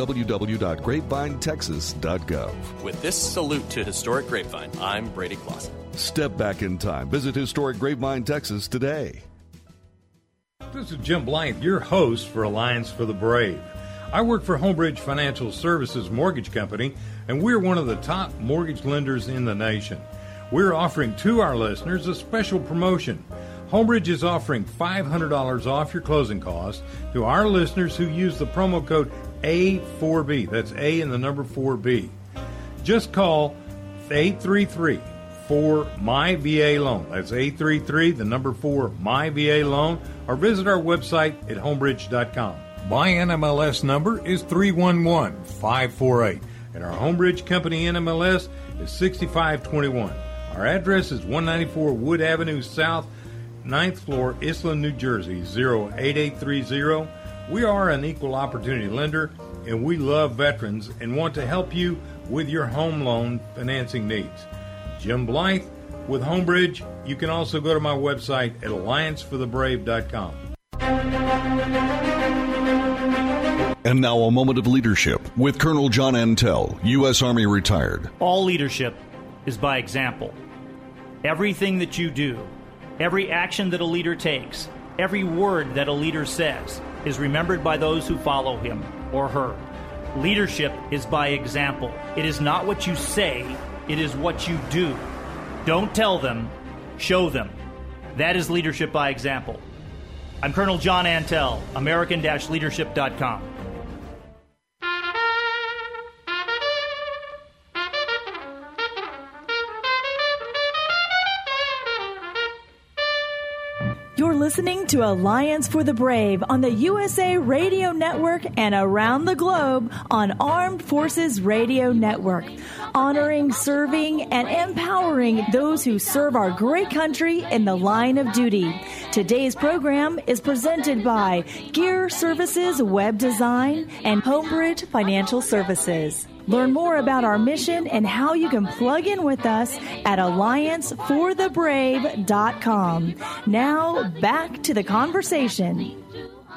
www.grapevinetexas.gov. With this salute to historic Grapevine, I'm Brady Clausen. Step back in time. Visit historic Grapevine, Texas today. This is Jim Blythe, your host for Alliance for the Brave. I work for Homebridge Financial Services Mortgage Company, and we're one of the top mortgage lenders in the nation. We're offering to our listeners a special promotion. Homebridge is offering $500 off your closing costs to our listeners who use the promo code A4B. That's A and the number 4B. Just call 833 for My VA Loan. That's 833, the number 4, My VA Loan, or visit our website at homebridge.com. My NMLS number is 311548, and our Homebridge Company NMLS is 6521. Our address is 194 Wood Avenue South, 9th floor, Island, New Jersey, 08830. We are an equal opportunity lender, and we love veterans and want to help you with your home loan financing needs. Jim Blythe with Homebridge. You can also go to my website at allianceforthebrave.com. And now a moment of leadership with Colonel John Entel, U.S. Army retired. All leadership is by example. Everything that you do, every action that a leader takes, Every word that a leader says is remembered by those who follow him or her. Leadership is by example. It is not what you say, it is what you do. Don't tell them, show them. That is leadership by example. I'm Colonel John Antel, American-Leadership.com. You're listening to Alliance for the Brave on the USA Radio Network and around the globe on Armed Forces Radio Network, honoring, serving, and empowering those who serve our great country in the line of duty. Today's program is presented by Gear Services Web Design and Homebridge Financial Services. Learn more about our mission and how you can plug in with us at AllianceForTheBrave.com. Now, back to the conversation.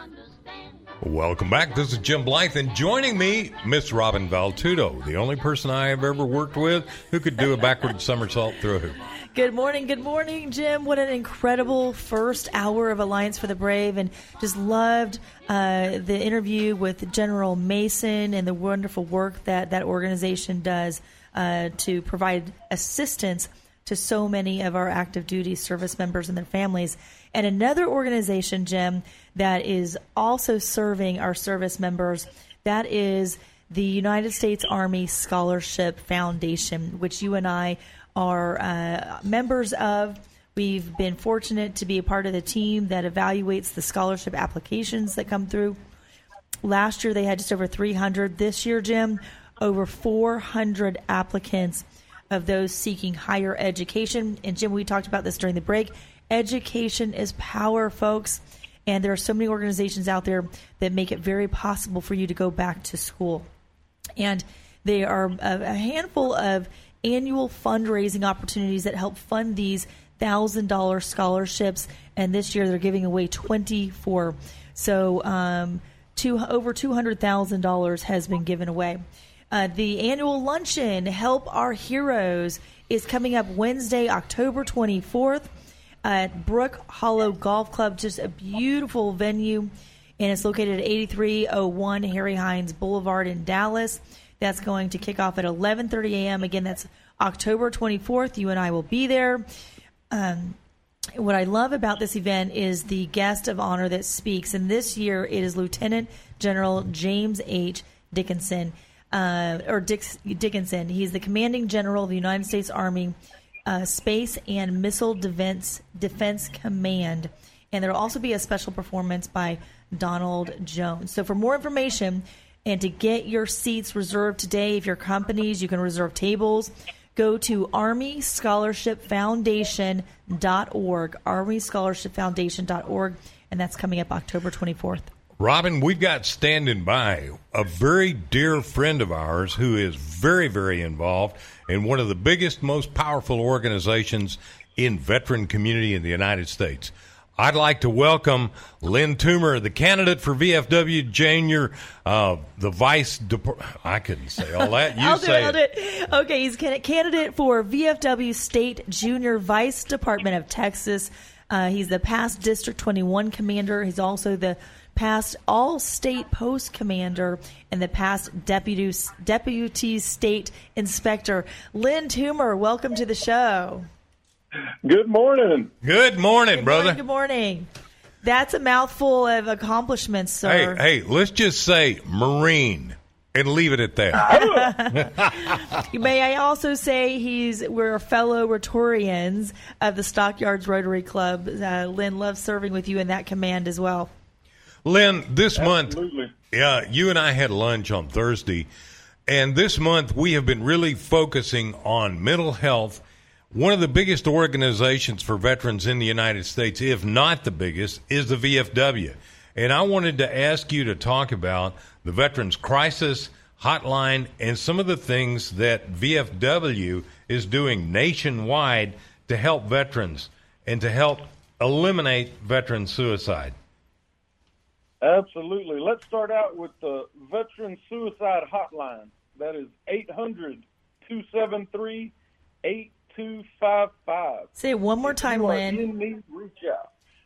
Welcome back. This is Jim Blythe, and joining me, Miss Robin Valtudo, the only person I have ever worked with who could do a backward somersault through a hoop. Good morning, Jim. What an incredible first hour of Alliance for the Brave, and just loved the interview with General Mason and the wonderful work that that organization does to provide assistance to so many of our active duty service members and their families. And another organization, Jim, that is also serving our service members, that is the United States Army Scholarship Foundation, which you and I are members of. We've been fortunate to be a part of the team that evaluates the scholarship applications that come through. Last year, they had just over 300. This year, Jim, over 400 applicants of those seeking higher education. And, Jim, we talked about this during the break. Education is power, folks. And there are so many organizations out there that make it very possible for you to go back to school. And they are a handful of annual fundraising opportunities that help fund these $1,000 scholarships, and this year they're giving away 24. So over $200,000 has been given away. The annual luncheon, Help Our Heroes, is coming up Wednesday, October 24th at Brook Hollow Golf Club, just a beautiful venue, and it's located at 8301 Harry Hines Boulevard in Dallas. That's going to kick off at 11:30 a.m. Again, that's October 24th. You and I will be there. What I love about this event is the guest of honor that speaks, and this year it is Lieutenant General James H. Dickinson, Dickinson. He's the Commanding General of the United States Army Space and Missile Defense Command, and there will also be a special performance by Donald Jones. So for more information and to get your seats reserved today, if you're companies, you can reserve tables. Go to ArmyScholarshipFoundation.org, ArmyScholarshipFoundation.org, and that's coming up October 24th. Robin, we've got standing by a very dear friend of ours who is very, very involved in one of the biggest, most powerful organizations in veteran community in the United States. I'd like to welcome Lynn Toomer, the candidate for VFW Junior, the vice. I couldn't say all that. I'll do it. Okay, he's candidate for VFW State Junior Vice Department of Texas. He's the past District 21 commander. He's also the past all-state post commander and the past deputy state inspector. Lynn Toomer, welcome to the show. Good morning. Good morning, brother. Good morning. That's a mouthful of accomplishments, sir. Hey, let's just say Marine and leave it at that. May I also say we're fellow Rotarians of the Stockyards Rotary Club. Lynn loves serving with you in that command as well. Lynn, this Absolutely. month, you and I had lunch on Thursday, and this month we have been really focusing on mental health. One of the biggest organizations for veterans in the United States, if not the biggest, is the VFW. And I wanted to ask you to talk about the Veterans Crisis Hotline and some of the things that VFW is doing nationwide to help veterans and to help eliminate veteran suicide. Absolutely. Let's start out with the Veteran Suicide Hotline. That is 800-273-8255. Say it one more time, Lynn. In need, reach out. That's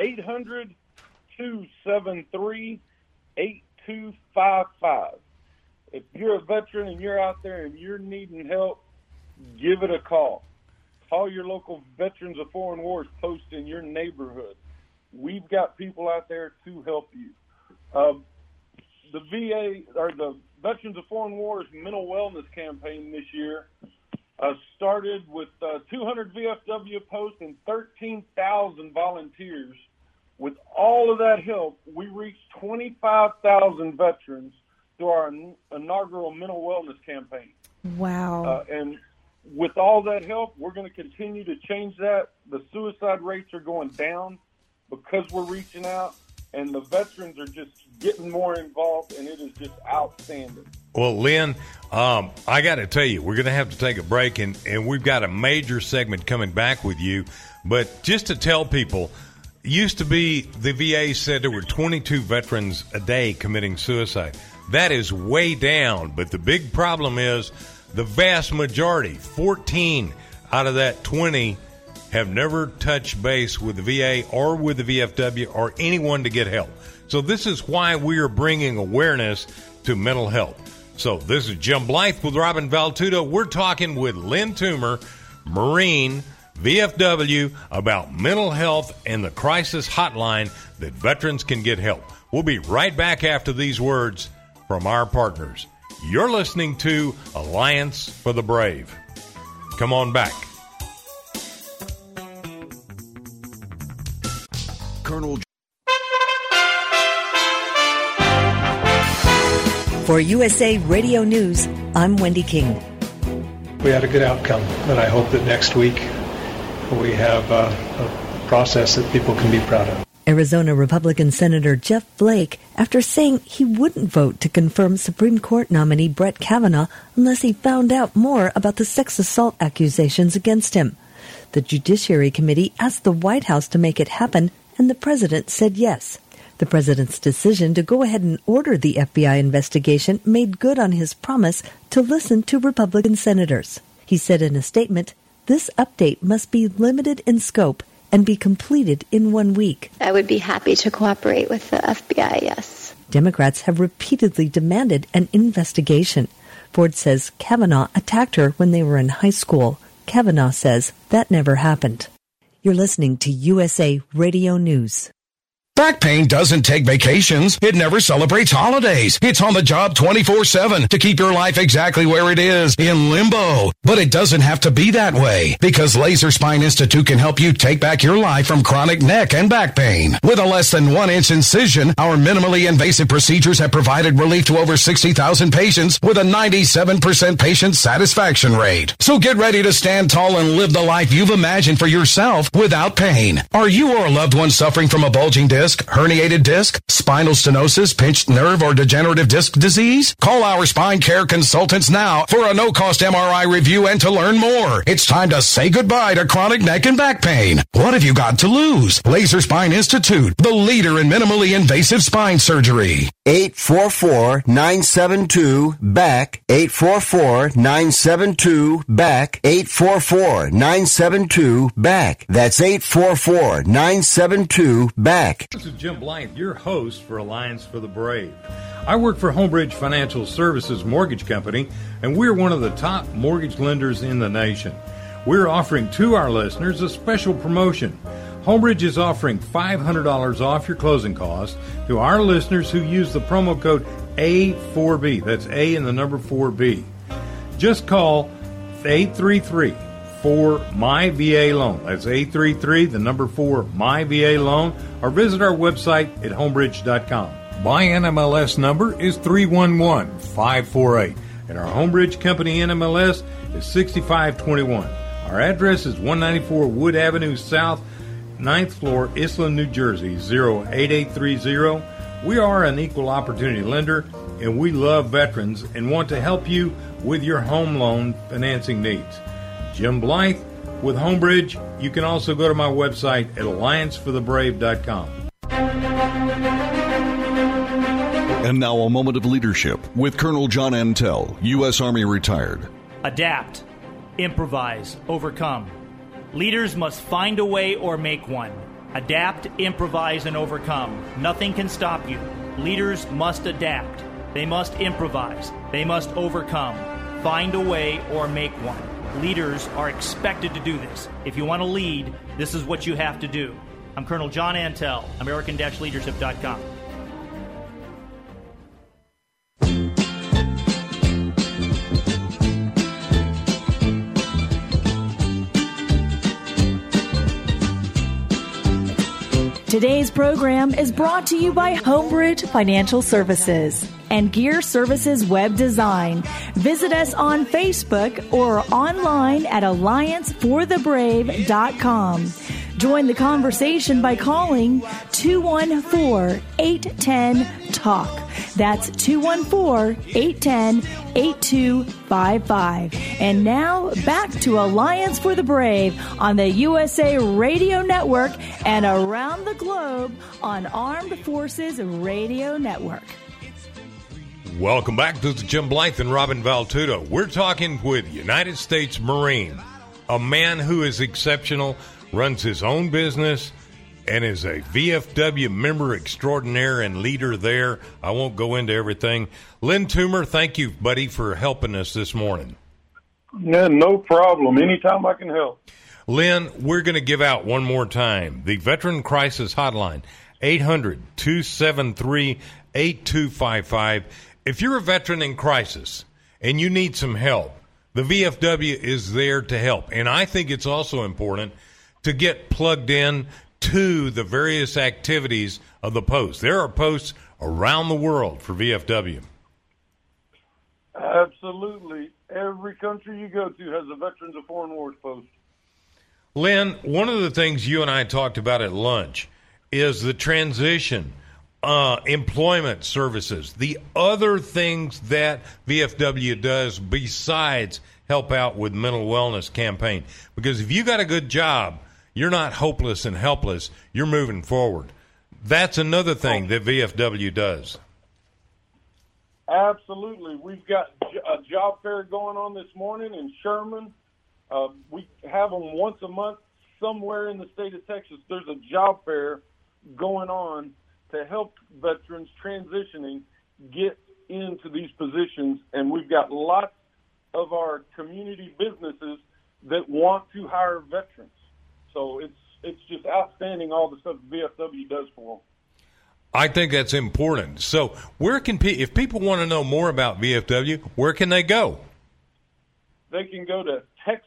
800-273-8255. If you're a veteran and you're out there and you're needing help, give it a call. Call your local Veterans of Foreign Wars post in your neighborhood. We've got people out there to help you. The VA, or the Veterans of Foreign Wars mental wellness campaign this year started with 200 VFW posts and 13,000 volunteers. With all of that help, we reached 25,000 veterans through our inaugural mental wellness campaign. Wow. And with all that help, we're going to continue to change that. The suicide rates are going down because we're reaching out, and the veterans are just getting more involved, and it is just outstanding. Well, Lynn, I got to tell you, we're going to have to take a break, and we've got a major segment coming back with you. But just to tell people, used to be the VA said there were 22 veterans a day committing suicide. That is way down, but the big problem is the vast majority, 14 out of that 20, have never touched base with the VA or with the VFW or anyone to get help. So this is why we are bringing awareness to mental health. So this is Jim Blythe with Robin Valtudo. We're talking with Lynn Toomer, Marine, VFW, about mental health and the crisis hotline that veterans can get help. We'll be right back after these words from our partners. You're listening to Alliance for the Brave. Come on back. Colonel. For USA Radio News, I'm Wendy King. We had a good outcome, but I hope that next week we have a process that people can be proud of. Arizona Republican Senator Jeff Flake, after saying he wouldn't vote to confirm Supreme Court nominee Brett Kavanaugh unless he found out more about the sex assault accusations against him. The Judiciary Committee asked the White House to make it happen, and the president said yes. The president's decision to go ahead and order the FBI investigation made good on his promise to listen to Republican senators. He said in a statement, "This update must be limited in scope and be completed in 1 week." I would be happy to cooperate with the FBI, yes. Democrats have repeatedly demanded an investigation. Ford says Kavanaugh attacked her when they were in high school. Kavanaugh says that never happened. You're listening to USA Radio News. Back pain doesn't take vacations. It never celebrates holidays. It's on the job 24/7 to keep your life exactly where it is, in limbo. But it doesn't have to be that way, because Laser Spine Institute can help you take back your life from chronic neck and back pain. With a less than 1-inch incision, our minimally invasive procedures have provided relief to over 60,000 patients with a 97% patient satisfaction rate. So get ready to stand tall and live the life you've imagined for yourself without pain. Are you or a loved one suffering from a bulging disc, herniated disc, spinal stenosis, pinched nerve, or degenerative disc disease? Call our spine care consultants now for a no-cost MRI review and to learn more. It's time to say goodbye to chronic neck and back pain. What have you got to lose? Laser Spine Institute, the leader in minimally invasive spine surgery. 844-972-BACK. 844-972-BACK. 844-972-BACK. That's 844-972-BACK. This is Jim Blythe, your host for Alliance for the Brave. I work for Homebridge Financial Services Mortgage Company, and we're one of the top mortgage lenders in the nation. We're offering to our listeners a special promotion. Homebridge is offering $500 off your closing costs to our listeners who use the promo code A4B. That's A and the number 4B. Just call 833-4MY-VA-LOAN. That's 833, the number 4MY-VA-LOAN, or visit our website at homebridge.com. My NMLS number is 311548, and our Homebridge Company NMLS is 6521. Our address is 194 Wood Avenue South, 9th floor, Island, New Jersey, 08830. We are an equal opportunity lender, and we love veterans and want to help you with your home loan financing needs. Jim Blythe with Homebridge. You can also go to my website at allianceforthebrave.com. And now a moment of leadership with Colonel John Antel, U.S. Army retired. Adapt, improvise, overcome. Leaders must find a way or make one. Adapt, improvise, and overcome. Nothing can stop you. Leaders must adapt. They must improvise. They must overcome. Find a way or make one. Leaders are expected to do this. If you want to lead, this is what you have to do. I'm Colonel John Antel, American-Leadership.com. Today's program is brought to you by Homebridge Financial Services and Gear Services Web Design. Visit us on Facebook or online at allianceforthebrave.com. Join the conversation by calling 214-810-TALK. That's 214-810-8255. And now back to Alliance for the Brave on the USA Radio Network and around the globe on Armed Forces Radio Network. Welcome back to the Jim Blythe and Robin Valtudo. We're talking with United States Marine, a man who is exceptional, runs his own business, and is a VFW member extraordinaire and leader there. I won't go into everything. Lynn Toomer, thank you, buddy, for helping us this morning. Yeah, no problem. Anytime I can help. Lynn, we're going to give out one more time the Veteran Crisis Hotline, 800-273-8255. If you're a veteran in crisis and you need some help, the VFW is there to help. And I think it's also important to get plugged in to the various activities of the post. There are posts around the world for VFW. Absolutely. Every country you go to has a Veterans of Foreign Wars post. Lynn, one of the things you and I talked about at lunch is the transition, employment services, the other things that VFW does besides help out with mental wellness campaign. Because if you got a good job, you're not hopeless and helpless. You're moving forward. That's another thing that VFW does. Absolutely. We've got a job fair going on this morning in Sherman. We have them once a month somewhere in the state of Texas. There's a job fair going on to help veterans transitioning get into these positions. And we've got lots of our community businesses that want to hire veterans. So it's just outstanding all the stuff VFW does for them. I think that's important. So where can if people want to know more about VFW, where can they go? They can go to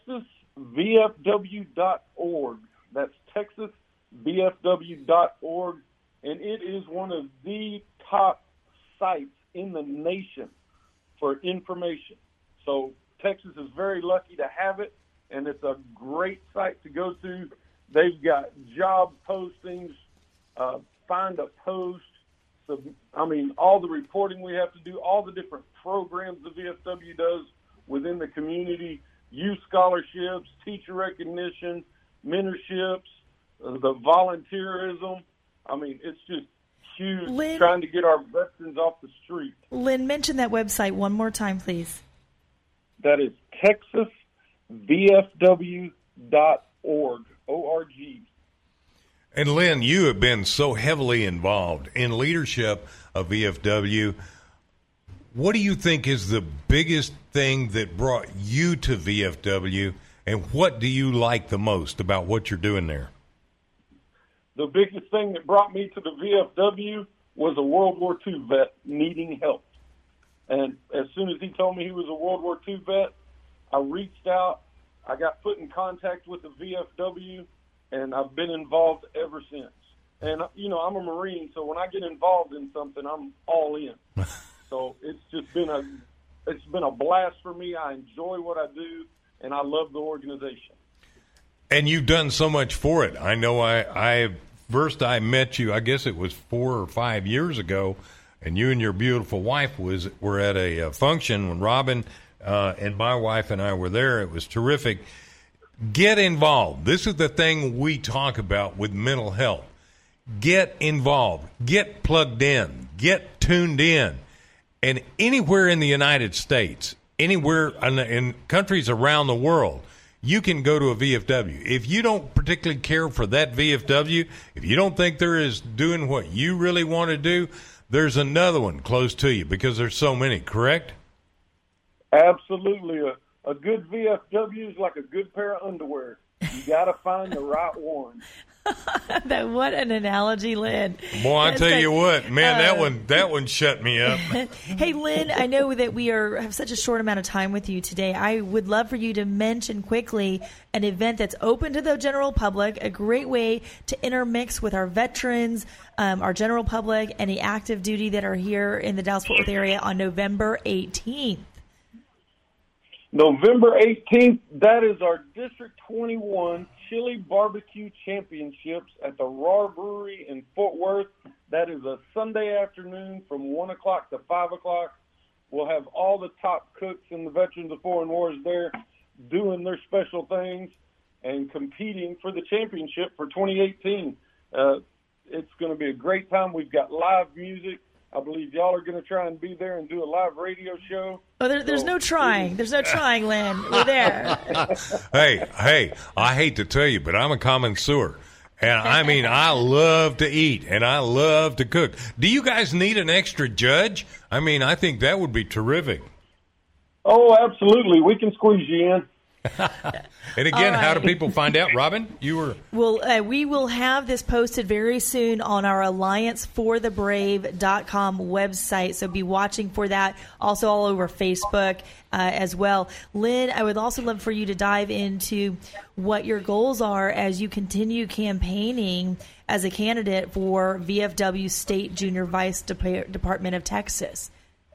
TexasVFW.org. That's TexasVFW.org. And it is one of the top sites in the nation for information. So Texas is very lucky to have it, and it's a great site to go to. They've got job postings, find a post, all the reporting we have to do, all the different programs the VFW does within the community, youth scholarships, teacher recognition, mentorships, the volunteerism. It's just huge. Lynn, trying to get our veterans off the street. Lynn, mention that website one more time, please. That is TexasVFW.org, O-R-G. And Lynn, you have been so heavily involved in leadership of VFW. What do you think is the biggest thing that brought you to VFW, and what do you like the most about what you're doing there? The biggest thing that brought me to the VFW was a World War II vet needing help. And as soon as he told me he was a World War II vet, I reached out. I got put in contact with the VFW, and I've been involved ever since. And, I'm a Marine, so when I get involved in something, I'm all in. So it's just been a blast for me. I enjoy what I do, and I love the organization. And you've done so much for it. I know I met you, I guess it was 4 or 5 years ago, and you and your beautiful wife were at a function when Robin and my wife and I were there. It was terrific. Get involved. This is the thing we talk about with mental health. Get involved. Get plugged in. Get tuned in. And anywhere in the United States, anywhere in countries around the world, you can go to a VFW. If you don't particularly care for that VFW, if you don't think they're doing what you really want to do, there's another one close to you because there's so many, correct? Absolutely. A good VFW is like a good pair of underwear. You got to find the right one. What an analogy, Lynn. Boy, I tell you what, man, that one shut me up. Hey, Lynn, I know that we have such a short amount of time with you today. I would love for you to mention quickly an event that's open to the general public, a great way to intermix with our veterans, our general public, and the active duty that are here in the Dallas-Fort Worth area on November 18th. November 18th, that is our District 21 Chili Barbecue Championships at the Raw Brewery in Fort Worth. That is a Sunday afternoon from 1 o'clock to 5 o'clock. We'll have all the top cooks and the veterans of foreign wars there doing their special things and competing for the championship for 2018. It's going to be a great time. We've got live music. I believe y'all are going to try and be there and do a live radio show. Oh, there's no trying. There's no trying, Lynn. We're there. Hey, I hate to tell you, but I'm a connoisseur. And I mean, I love to eat and I love to cook. Do you guys need an extra judge? I mean, I think that would be terrific. Oh, absolutely. We can squeeze you in. And again, how do people find out, Robin? Well, we will have this posted very soon on our allianceforthebrave.com website, so be watching for that. Also all over Facebook as well. Lynn, I would also love for you to dive into what your goals are as you continue campaigning as a candidate for VFW State Junior Vice Department of Texas.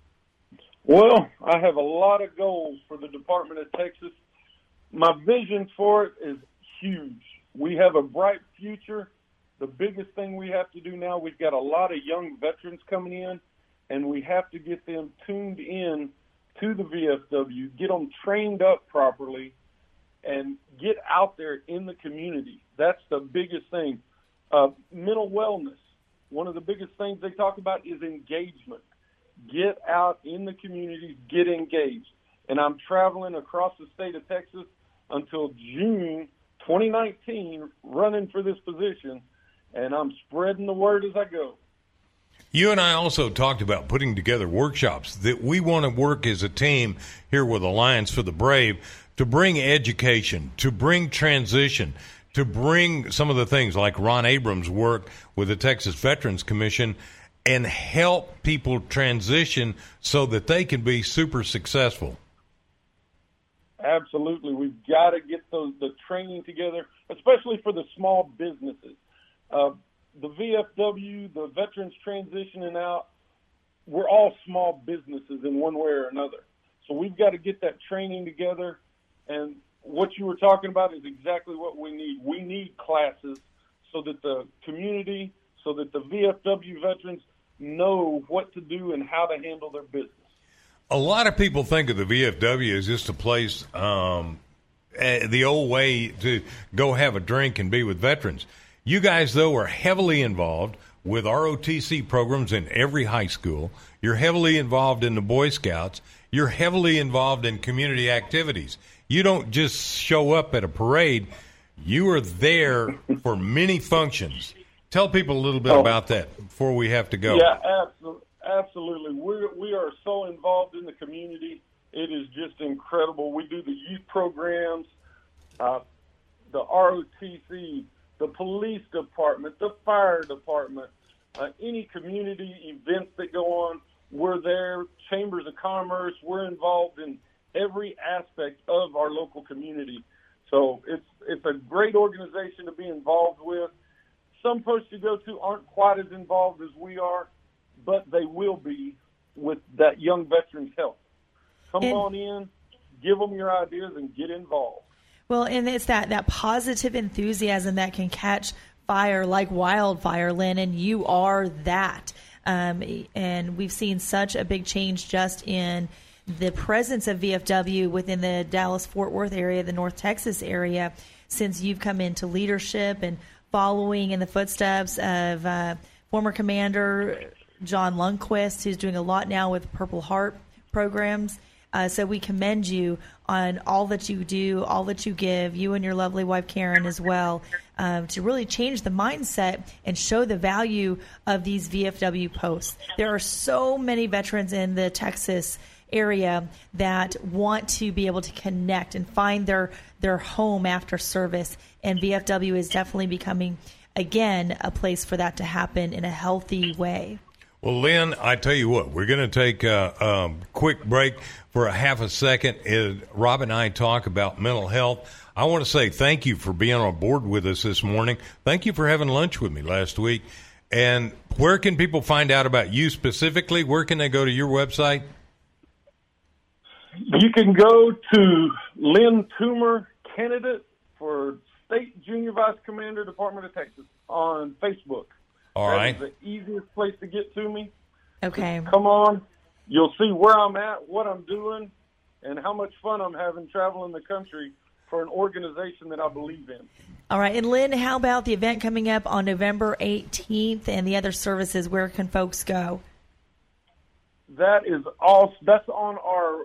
Well, I have a lot of goals for the Department of Texas. My vision for it is huge. We have a bright future. The biggest thing we have to do now, we've got a lot of young veterans coming in, and we have to get them tuned in to the VFW, get them trained up properly, and get out there in the community. That's the biggest thing. Mental wellness, one of the biggest things they talk about is engagement. Get out in the community, get engaged. And I'm traveling across the state of Texas until June 2019 running for this position, and I'm spreading the word as I go. You and I also talked about putting together workshops that we want to work as a team here with Alliance for the Brave to bring education, to bring transition, to bring some of the things like Ron Abrams' work with the Texas Veterans Commission and help people transition so that they can be super successful. Absolutely. We've got to get the training together, especially for the small businesses. The VFW, the veterans transitioning out, we're all small businesses in one way or another. So we've got to get that training together. And what you were talking about is exactly what we need. We need classes so that the community, so that the VFW veterans know what to do and how to handle their business. A lot of people think of the VFW as just a place, the old way to go have a drink and be with veterans. You guys, though, are heavily involved with ROTC programs in every high school. You're heavily involved in the Boy Scouts. You're heavily involved in community activities. You don't just show up at a parade. You are there for many functions. Tell people a little bit about that before we have to go. Yeah, absolutely. We are so involved in the community. It is just incredible. We do the youth programs, the ROTC, the police department, the fire department, any community events that go on. We're there. Chambers of Commerce. We're involved in every aspect of our local community. So it's a great organization to be involved with. Some posts you go to aren't quite as involved as we are, but they will be with that young veteran's help. Come on in, give them your ideas, and get involved. Well, and it's that positive enthusiasm that can catch fire like wildfire, Lynn, and you are that. And we've seen such a big change just in the presence of VFW within the Dallas-Fort Worth area, the North Texas area, since you've come into leadership and following in the footsteps of former Commander John Lundquist, who's doing a lot now with Purple Heart programs. So we commend you on all that you do, all that you give, you and your lovely wife, Karen, as well, to really change the mindset and show the value of these VFW posts. There are so many veterans in the Texas area that want to be able to connect and find their home after service. And VFW is definitely becoming, again, a place for that to happen in a healthy way. Well, Lynn, I tell you what, we're going to take a quick break for a half a second as Rob and I talk about mental health. I want to say thank you for being on board with us this morning. Thank you for having lunch with me last week. And where can people find out about you specifically? Where can they go to your website? You can go to Lynn Toomer, candidate for State Junior Vice Commander, Department of Texas, on Facebook. All right. That is the easiest place to get to me. Okay. Come on. You'll see where I'm at, what I'm doing, and how much fun I'm having traveling the country for an organization that I believe in. All right. And Lynn, how about the event coming up on November 18th and the other services? Where can folks go? That is all. That's on our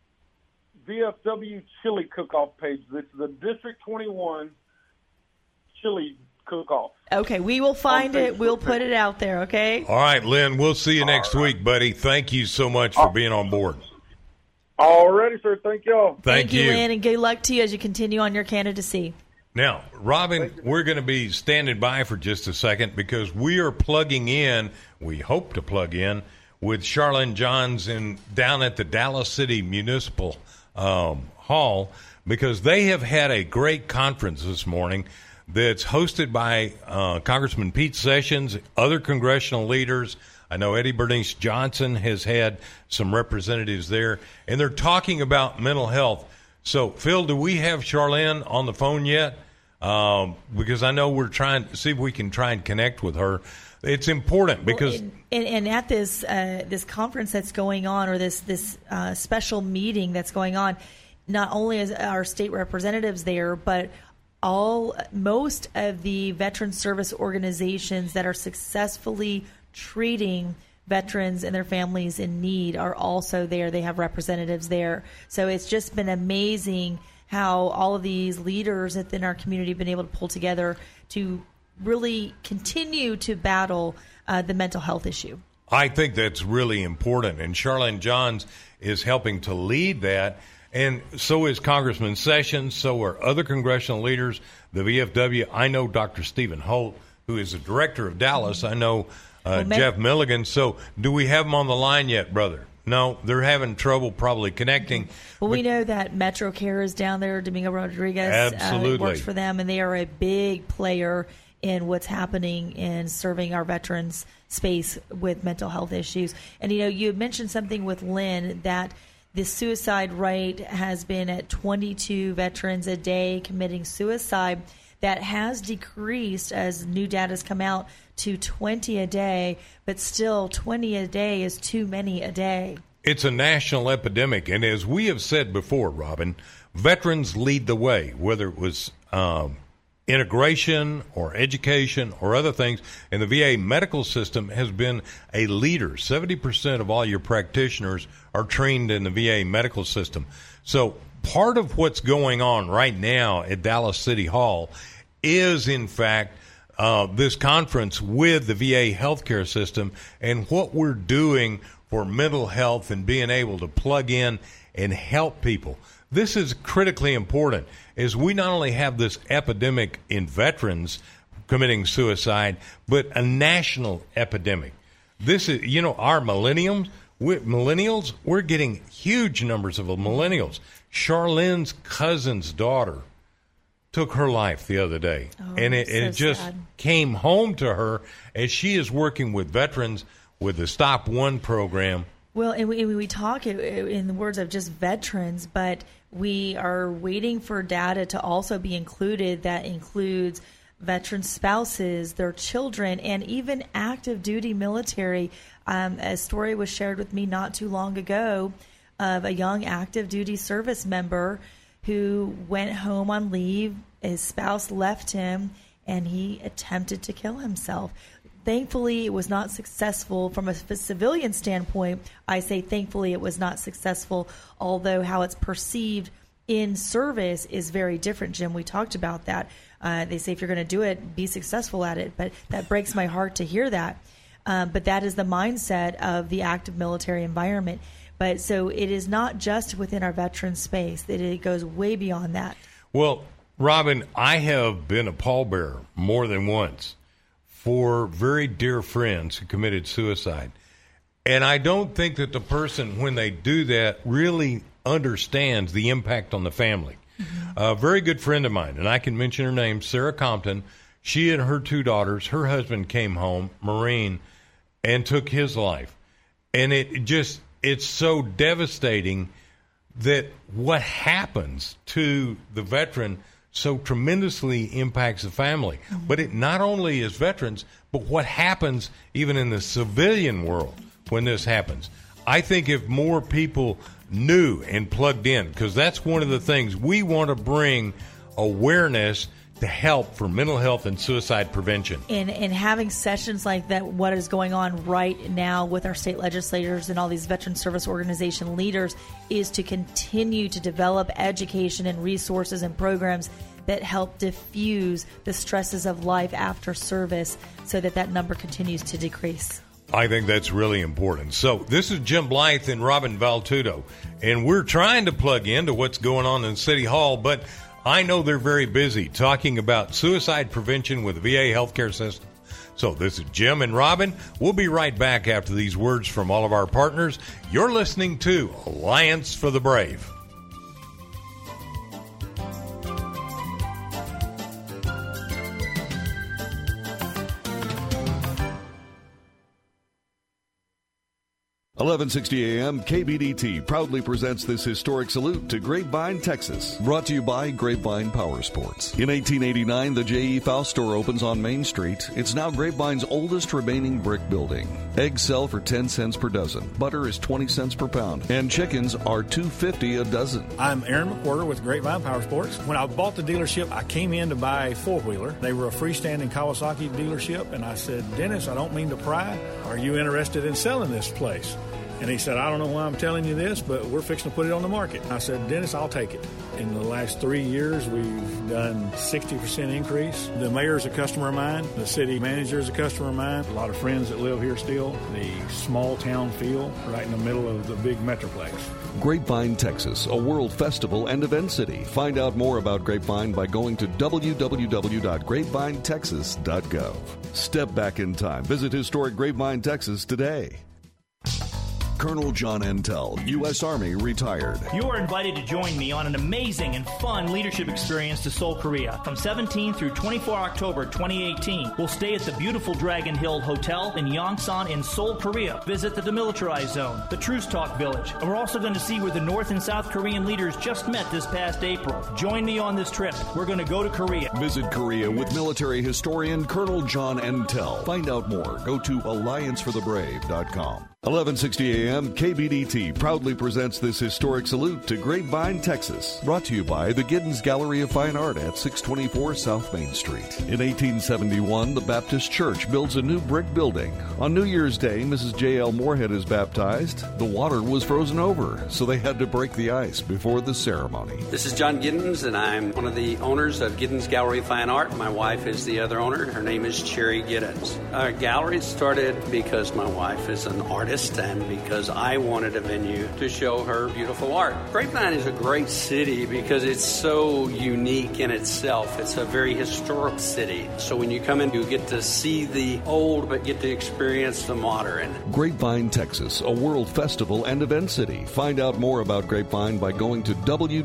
VFW Chili Cook-Off page. It's the District 21 Chili Cook-Off. Okay, we will find it. We'll put it out there, okay? All right, Lynn, we'll see you next week, buddy. Thank you so much for being on board. All righty, sir. Thank y'all. Thank you, Lynn, and good luck to you as you continue on your candidacy. Now, Robin, we're going to be standing by for just a second because we are plugging in, we hope to plug in, with Charlene Johns down at the Dallas City Municipal Hall, because they have had a great conference this morning that's hosted by Congressman Pete Sessions, other congressional leaders. I know Eddie Bernice Johnson has had some representatives there, and they're talking about mental health. So, Phil, do we have Charlene on the phone yet? Because I know we're trying to see if we can try and connect with her. It's important because and at this conference that's going on, or this special meeting that's going on, not only is our state representatives there, but most of the veteran service organizations that are successfully treating veterans and their families in need are also there. They have representatives there. So it's just been amazing how all of these leaders within our community have been able to pull together to really continue to battle the mental health issue. I think that's really important, and Charlene Johns is helping to lead that, and so is Congressman Sessions, so are other congressional leaders, the VFW. I know Dr. Stephen Holt, who is the director of Dallas. I know Jeff Milligan. So do we have them on the line yet, brother? No, they're having trouble probably connecting. Well, we know that MetroCare is down there. Domingo Rodriguez works for them, and they are a big player in what's happening in serving our veterans space with mental health issues. And, you had mentioned something with Lynn, that the suicide rate has been at 22 veterans a day committing suicide. That has decreased as new data has come out to 20 a day, but still 20 a day is too many a day. It's a national epidemic, and as we have said before, Robin, veterans lead the way, whether it was integration or education or other things, and the VA medical system has been a leader. 70% of all your practitioners are trained in the VA medical system. So part of what's going on right now at Dallas City Hall is, in fact, this conference with the VA healthcare system and what we're doing for mental health and being able to plug in and help people. This is critically important, as we not only have this epidemic in veterans committing suicide, but a national epidemic. This is, our millennials, we're getting huge numbers of millennials. Charlene's cousin's daughter took her life the other day, and it just sad. Came home to her as she is working with veterans with the Stop One program. Well, and we talk in the words of just veterans, but we are waiting for data to also be included that includes veteran spouses, their children, and even active duty military. A story was shared with me not too long ago of a young active duty service member who went home on leave. His spouse left him, and he attempted to kill himself. Thankfully, it was not successful. From a civilian standpoint, I say thankfully it was not successful, although how it's perceived in service is very different, Jim. We talked about that. They say if you're going to do it, be successful at it. But that breaks my heart to hear that. But that is the mindset of the active military environment. But so it is not just within our veteran space. It goes way beyond that. Well, Robin, I have been a pallbearer more than once for very dear friends who committed suicide. And I don't think that the person, when they do that, really understands the impact on the family. Mm-hmm. A very good friend of mine, and I can mention her name, Sarah Compton, she and her 2 daughters, her husband came home, Marine, and took his life. And it's so devastating that what happens to the veteran so tremendously impacts the family. Mm-hmm. But it not only is veterans, but what happens even in the civilian world when this happens. I think if more people knew and plugged in, because that's one of the things we want to bring awareness to help for mental health and suicide prevention. And having sessions like that, what is going on right now with our state legislators and all these veteran service organization leaders is to continue to develop education and resources and programs that help diffuse the stresses of life after service so that number continues to decrease. I think that's really important. So this is Jim Blythe and Robin Valtudo, and we're trying to plug into what's going on in City Hall, but I know they're very busy talking about suicide prevention with the VA healthcare system. So this is Jim and Robin. We'll be right back after these words from all of our partners. You're listening to Alliance for the Brave. .1160 a.m. KBDT proudly presents this historic salute to Grapevine, Texas. Brought to you by Grapevine Power Sports. In 1889, the J.E. Faust store opens on Main Street. It's now Grapevine's oldest remaining brick building. Eggs sell for 10 cents per dozen. Butter is 20 cents per pound. And chickens are $2.50 a dozen. I'm Aaron McWhorter with Grapevine Power Sports. When I bought the dealership, I came in to buy a four-wheeler. They were a freestanding Kawasaki dealership, and I said, Dennis, I don't mean to pry. Are you interested in selling this place? And he said, I don't know why I'm telling you this, but we're fixing to put it on the market. I said, Dennis, I'll take it. In the last 3 years, we've done 60% increase. The mayor is a customer of mine. The city manager is a customer of mine. A lot of friends that live here still. The small town feel right in the middle of the big metroplex. Grapevine, Texas, a world festival and event city. Find out more about Grapevine by going to www.grapevinetexas.gov. Step back in time. Visit historic Grapevine, Texas today. Colonel John Entell, U.S. Army, retired. You are invited to join me on an amazing and fun leadership experience to Seoul, Korea. From 17 through 24 October 2018, we'll stay at the beautiful Dragon Hill Hotel in Yongsan in Seoul, Korea. Visit the Demilitarized Zone, the Truce Talk Village, and we're also going to see where the North and South Korean leaders just met this past April. Join me on this trip. We're going to go to Korea. Visit Korea with military historian Colonel John Entell. Find out more. Go to allianceforthebrave.com. 1160 a.m. KBDT proudly presents this historic salute to Grapevine, Texas. Brought to you by the Giddens Gallery of Fine Art at 624 South Main Street. In 1871, the Baptist Church builds a new brick building. On New Year's Day, Mrs. J.L. Moorhead is baptized. The water was frozen over, so they had to break the ice before the ceremony. This is John Giddens, and I'm one of the owners of Giddens Gallery of Fine Art. My wife is the other owner. Her name is Cherry Giddens. Our gallery started because my wife is an artist and because I wanted a venue to show her beautiful art. Grapevine is a great city because it's so unique in itself. It's a very historic city. So when you come in, you get to see the old but get to experience the modern. Grapevine, Texas, a world festival and event city. Find out more about Grapevine by going to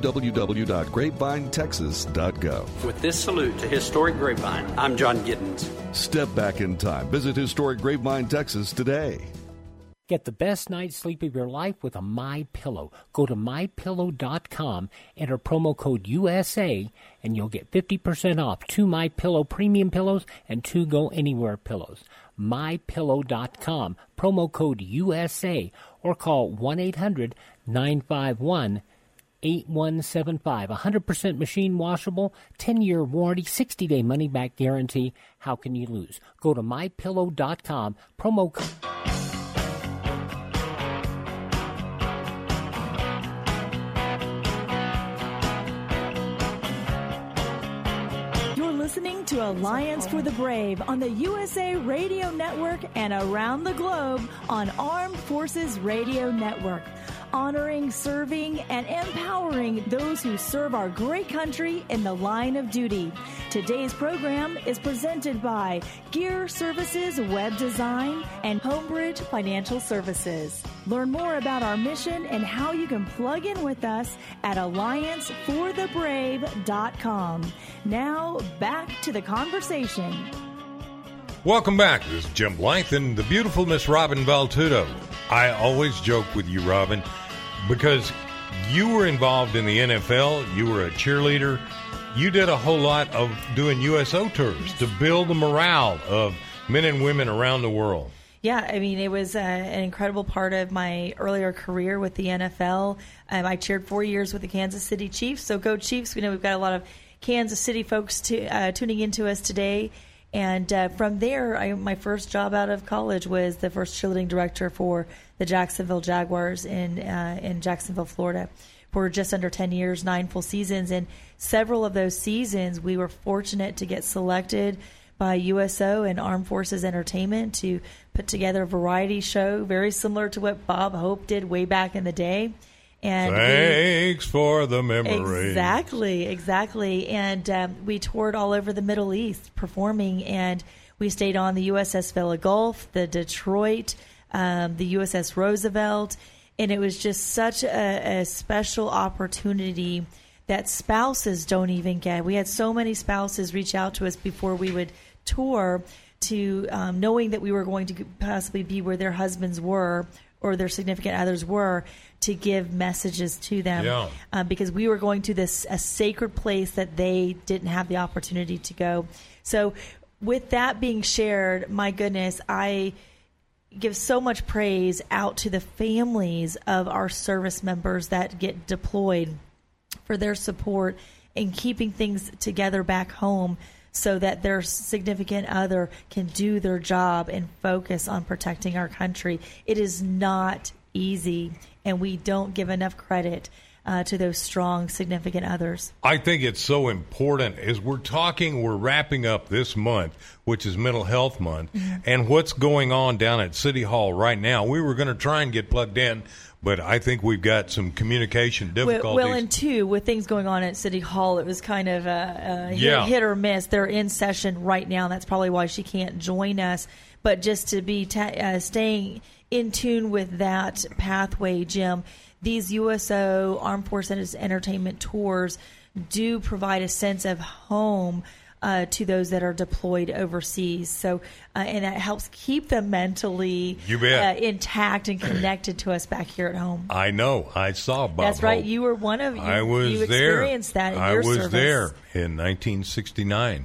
www.grapevinetexas.gov. With this salute to historic Grapevine, I'm John Giddens. Step back in time. Visit historic Grapevine, Texas today. Get the best night's sleep of your life with a MyPillow. Go to MyPillow.com, enter promo code USA, and you'll get 50% off 2 MyPillow premium pillows and 2 Go Anywhere pillows. MyPillow.com, promo code USA, or call 1-800-951-9999. 8175. 100% machine washable, 10-year warranty, 60-day money-back guarantee. How can you lose? Go to MyPillow.com, promo code. You're listening to Alliance for the Brave on the USA Radio Network and around the globe on Armed Forces Radio Network. Honoring, serving, and empowering those who serve our great country in the line of duty. Today's program is presented by Gear Services Web Design and Homebridge Financial Services. Learn more about our mission and how you can plug in with us at allianceforthebrave.com. Now, back to the conversation. Welcome back. This is Jim Blythe and the beautiful Miss Robin Valtudo. I always joke with you, Robin, because you were involved in the NFL. You were a cheerleader. You did a whole lot of doing USO tours to build the morale of men and women around the world. Yeah, I mean, it was an incredible part of my earlier career with the NFL. I cheered 4 years with the Kansas City Chiefs, so go Chiefs. We know we've got a lot of Kansas City folks tuning into us today. And from there, my first job out of college was the first cheerleading director for the Jacksonville Jaguars in Jacksonville, Florida, for just under 10 years, 9 full seasons. And several of those seasons, we were fortunate to get selected by USO and Armed Forces Entertainment to put together a variety show very similar to what Bob Hope did way back in the day. And thanks for the memory. Exactly. And we toured all over the Middle East performing, and we stayed on the USS Vela Gulf, the Detroit, the USS Roosevelt, and it was just such a special opportunity that spouses don't even get. We had so many spouses reach out to us before we would tour, to knowing that we were going to possibly be where their husbands were or their significant others were, to give messages to them, because we were going to a sacred place that they didn't have the opportunity to go. So with that being shared, my goodness, I give so much praise out to the families of our service members that get deployed for their support in keeping things together back home, so that their significant other can do their job and focus on protecting our country. It is not easy, and we don't give enough credit to those strong, significant others. I think it's so important as we're wrapping up this month, which is Mental Health Month, and what's going on down at City Hall right now. We were going to try and get plugged in, but I think we've got some communication difficulties. Well, and two, with things going on at City Hall, it was kind of hit or miss. They're in session right now, and that's probably why she can't join us. But just to be staying in tune with that pathway, Jim, these USO Armed Forces Entertainment tours do provide a sense of home to those that are deployed overseas. So, and that helps keep them mentally intact and connected to us back here at home. I know. I saw Bob That's right. Hope. You were one of you. I was you experienced there. that in your service. I was there in 1969.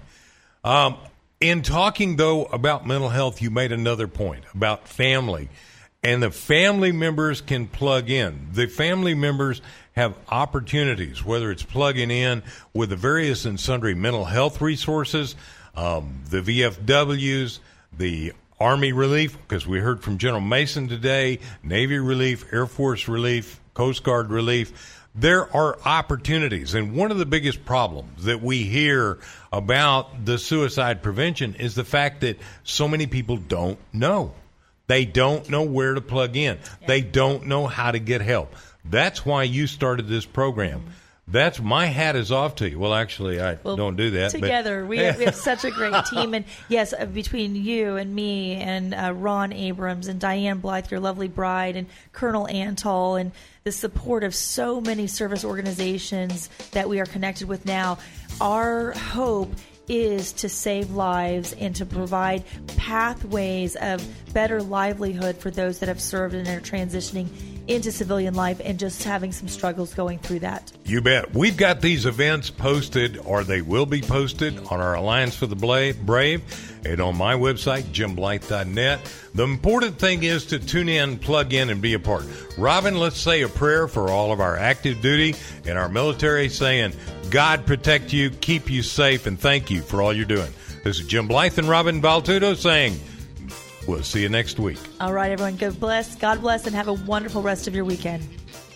In talking, though, about mental health, you made another point about family. And the family members can plug in. The family members have opportunities, whether it's plugging in with the various and sundry mental health resources, the VFWs, the Army Relief, because we heard from General Mason today, Navy Relief, Air Force Relief, Coast Guard Relief. There are opportunities. And one of the biggest problems that we hear about the suicide prevention is the fact that so many people don't know. They don't know where to plug in. Yeah. They don't know how to get help. That's why you started this program. That's my hat is off to you. Well, actually, I don't do that. Together, but. we have such a great team. And yes, between you and me and Ron Abrams and Diane Blythe, your lovely bride, and Colonel Antall, and the support of so many service organizations that we are connected with now, our hope is to save lives and to provide pathways of better livelihood for those that have served and are transitioning into civilian life and just having some struggles going through that. You bet. We've got these events posted, or they will be posted, on our Alliance for the Brave and on my website, jimblythe.net. The important thing is to tune in, plug in, and be a part. Robin, let's say a prayer for all of our active duty and our military, saying, God protect you, keep you safe, and thank you for all you're doing. This is Jim Blythe and Robin Valtudo saying, we'll see you next week. All right, everyone. God bless, and have a wonderful rest of your weekend.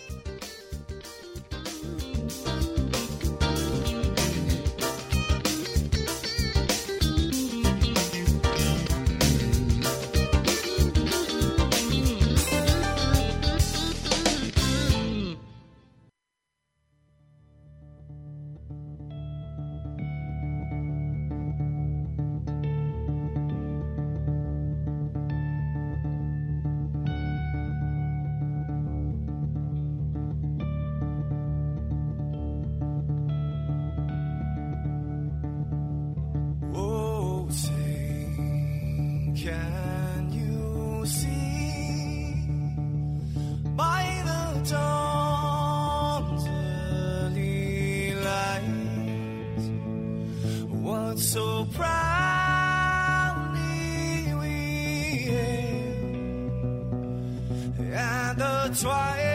Can you see by the dawn's early light what so proudly we hailed at the twilight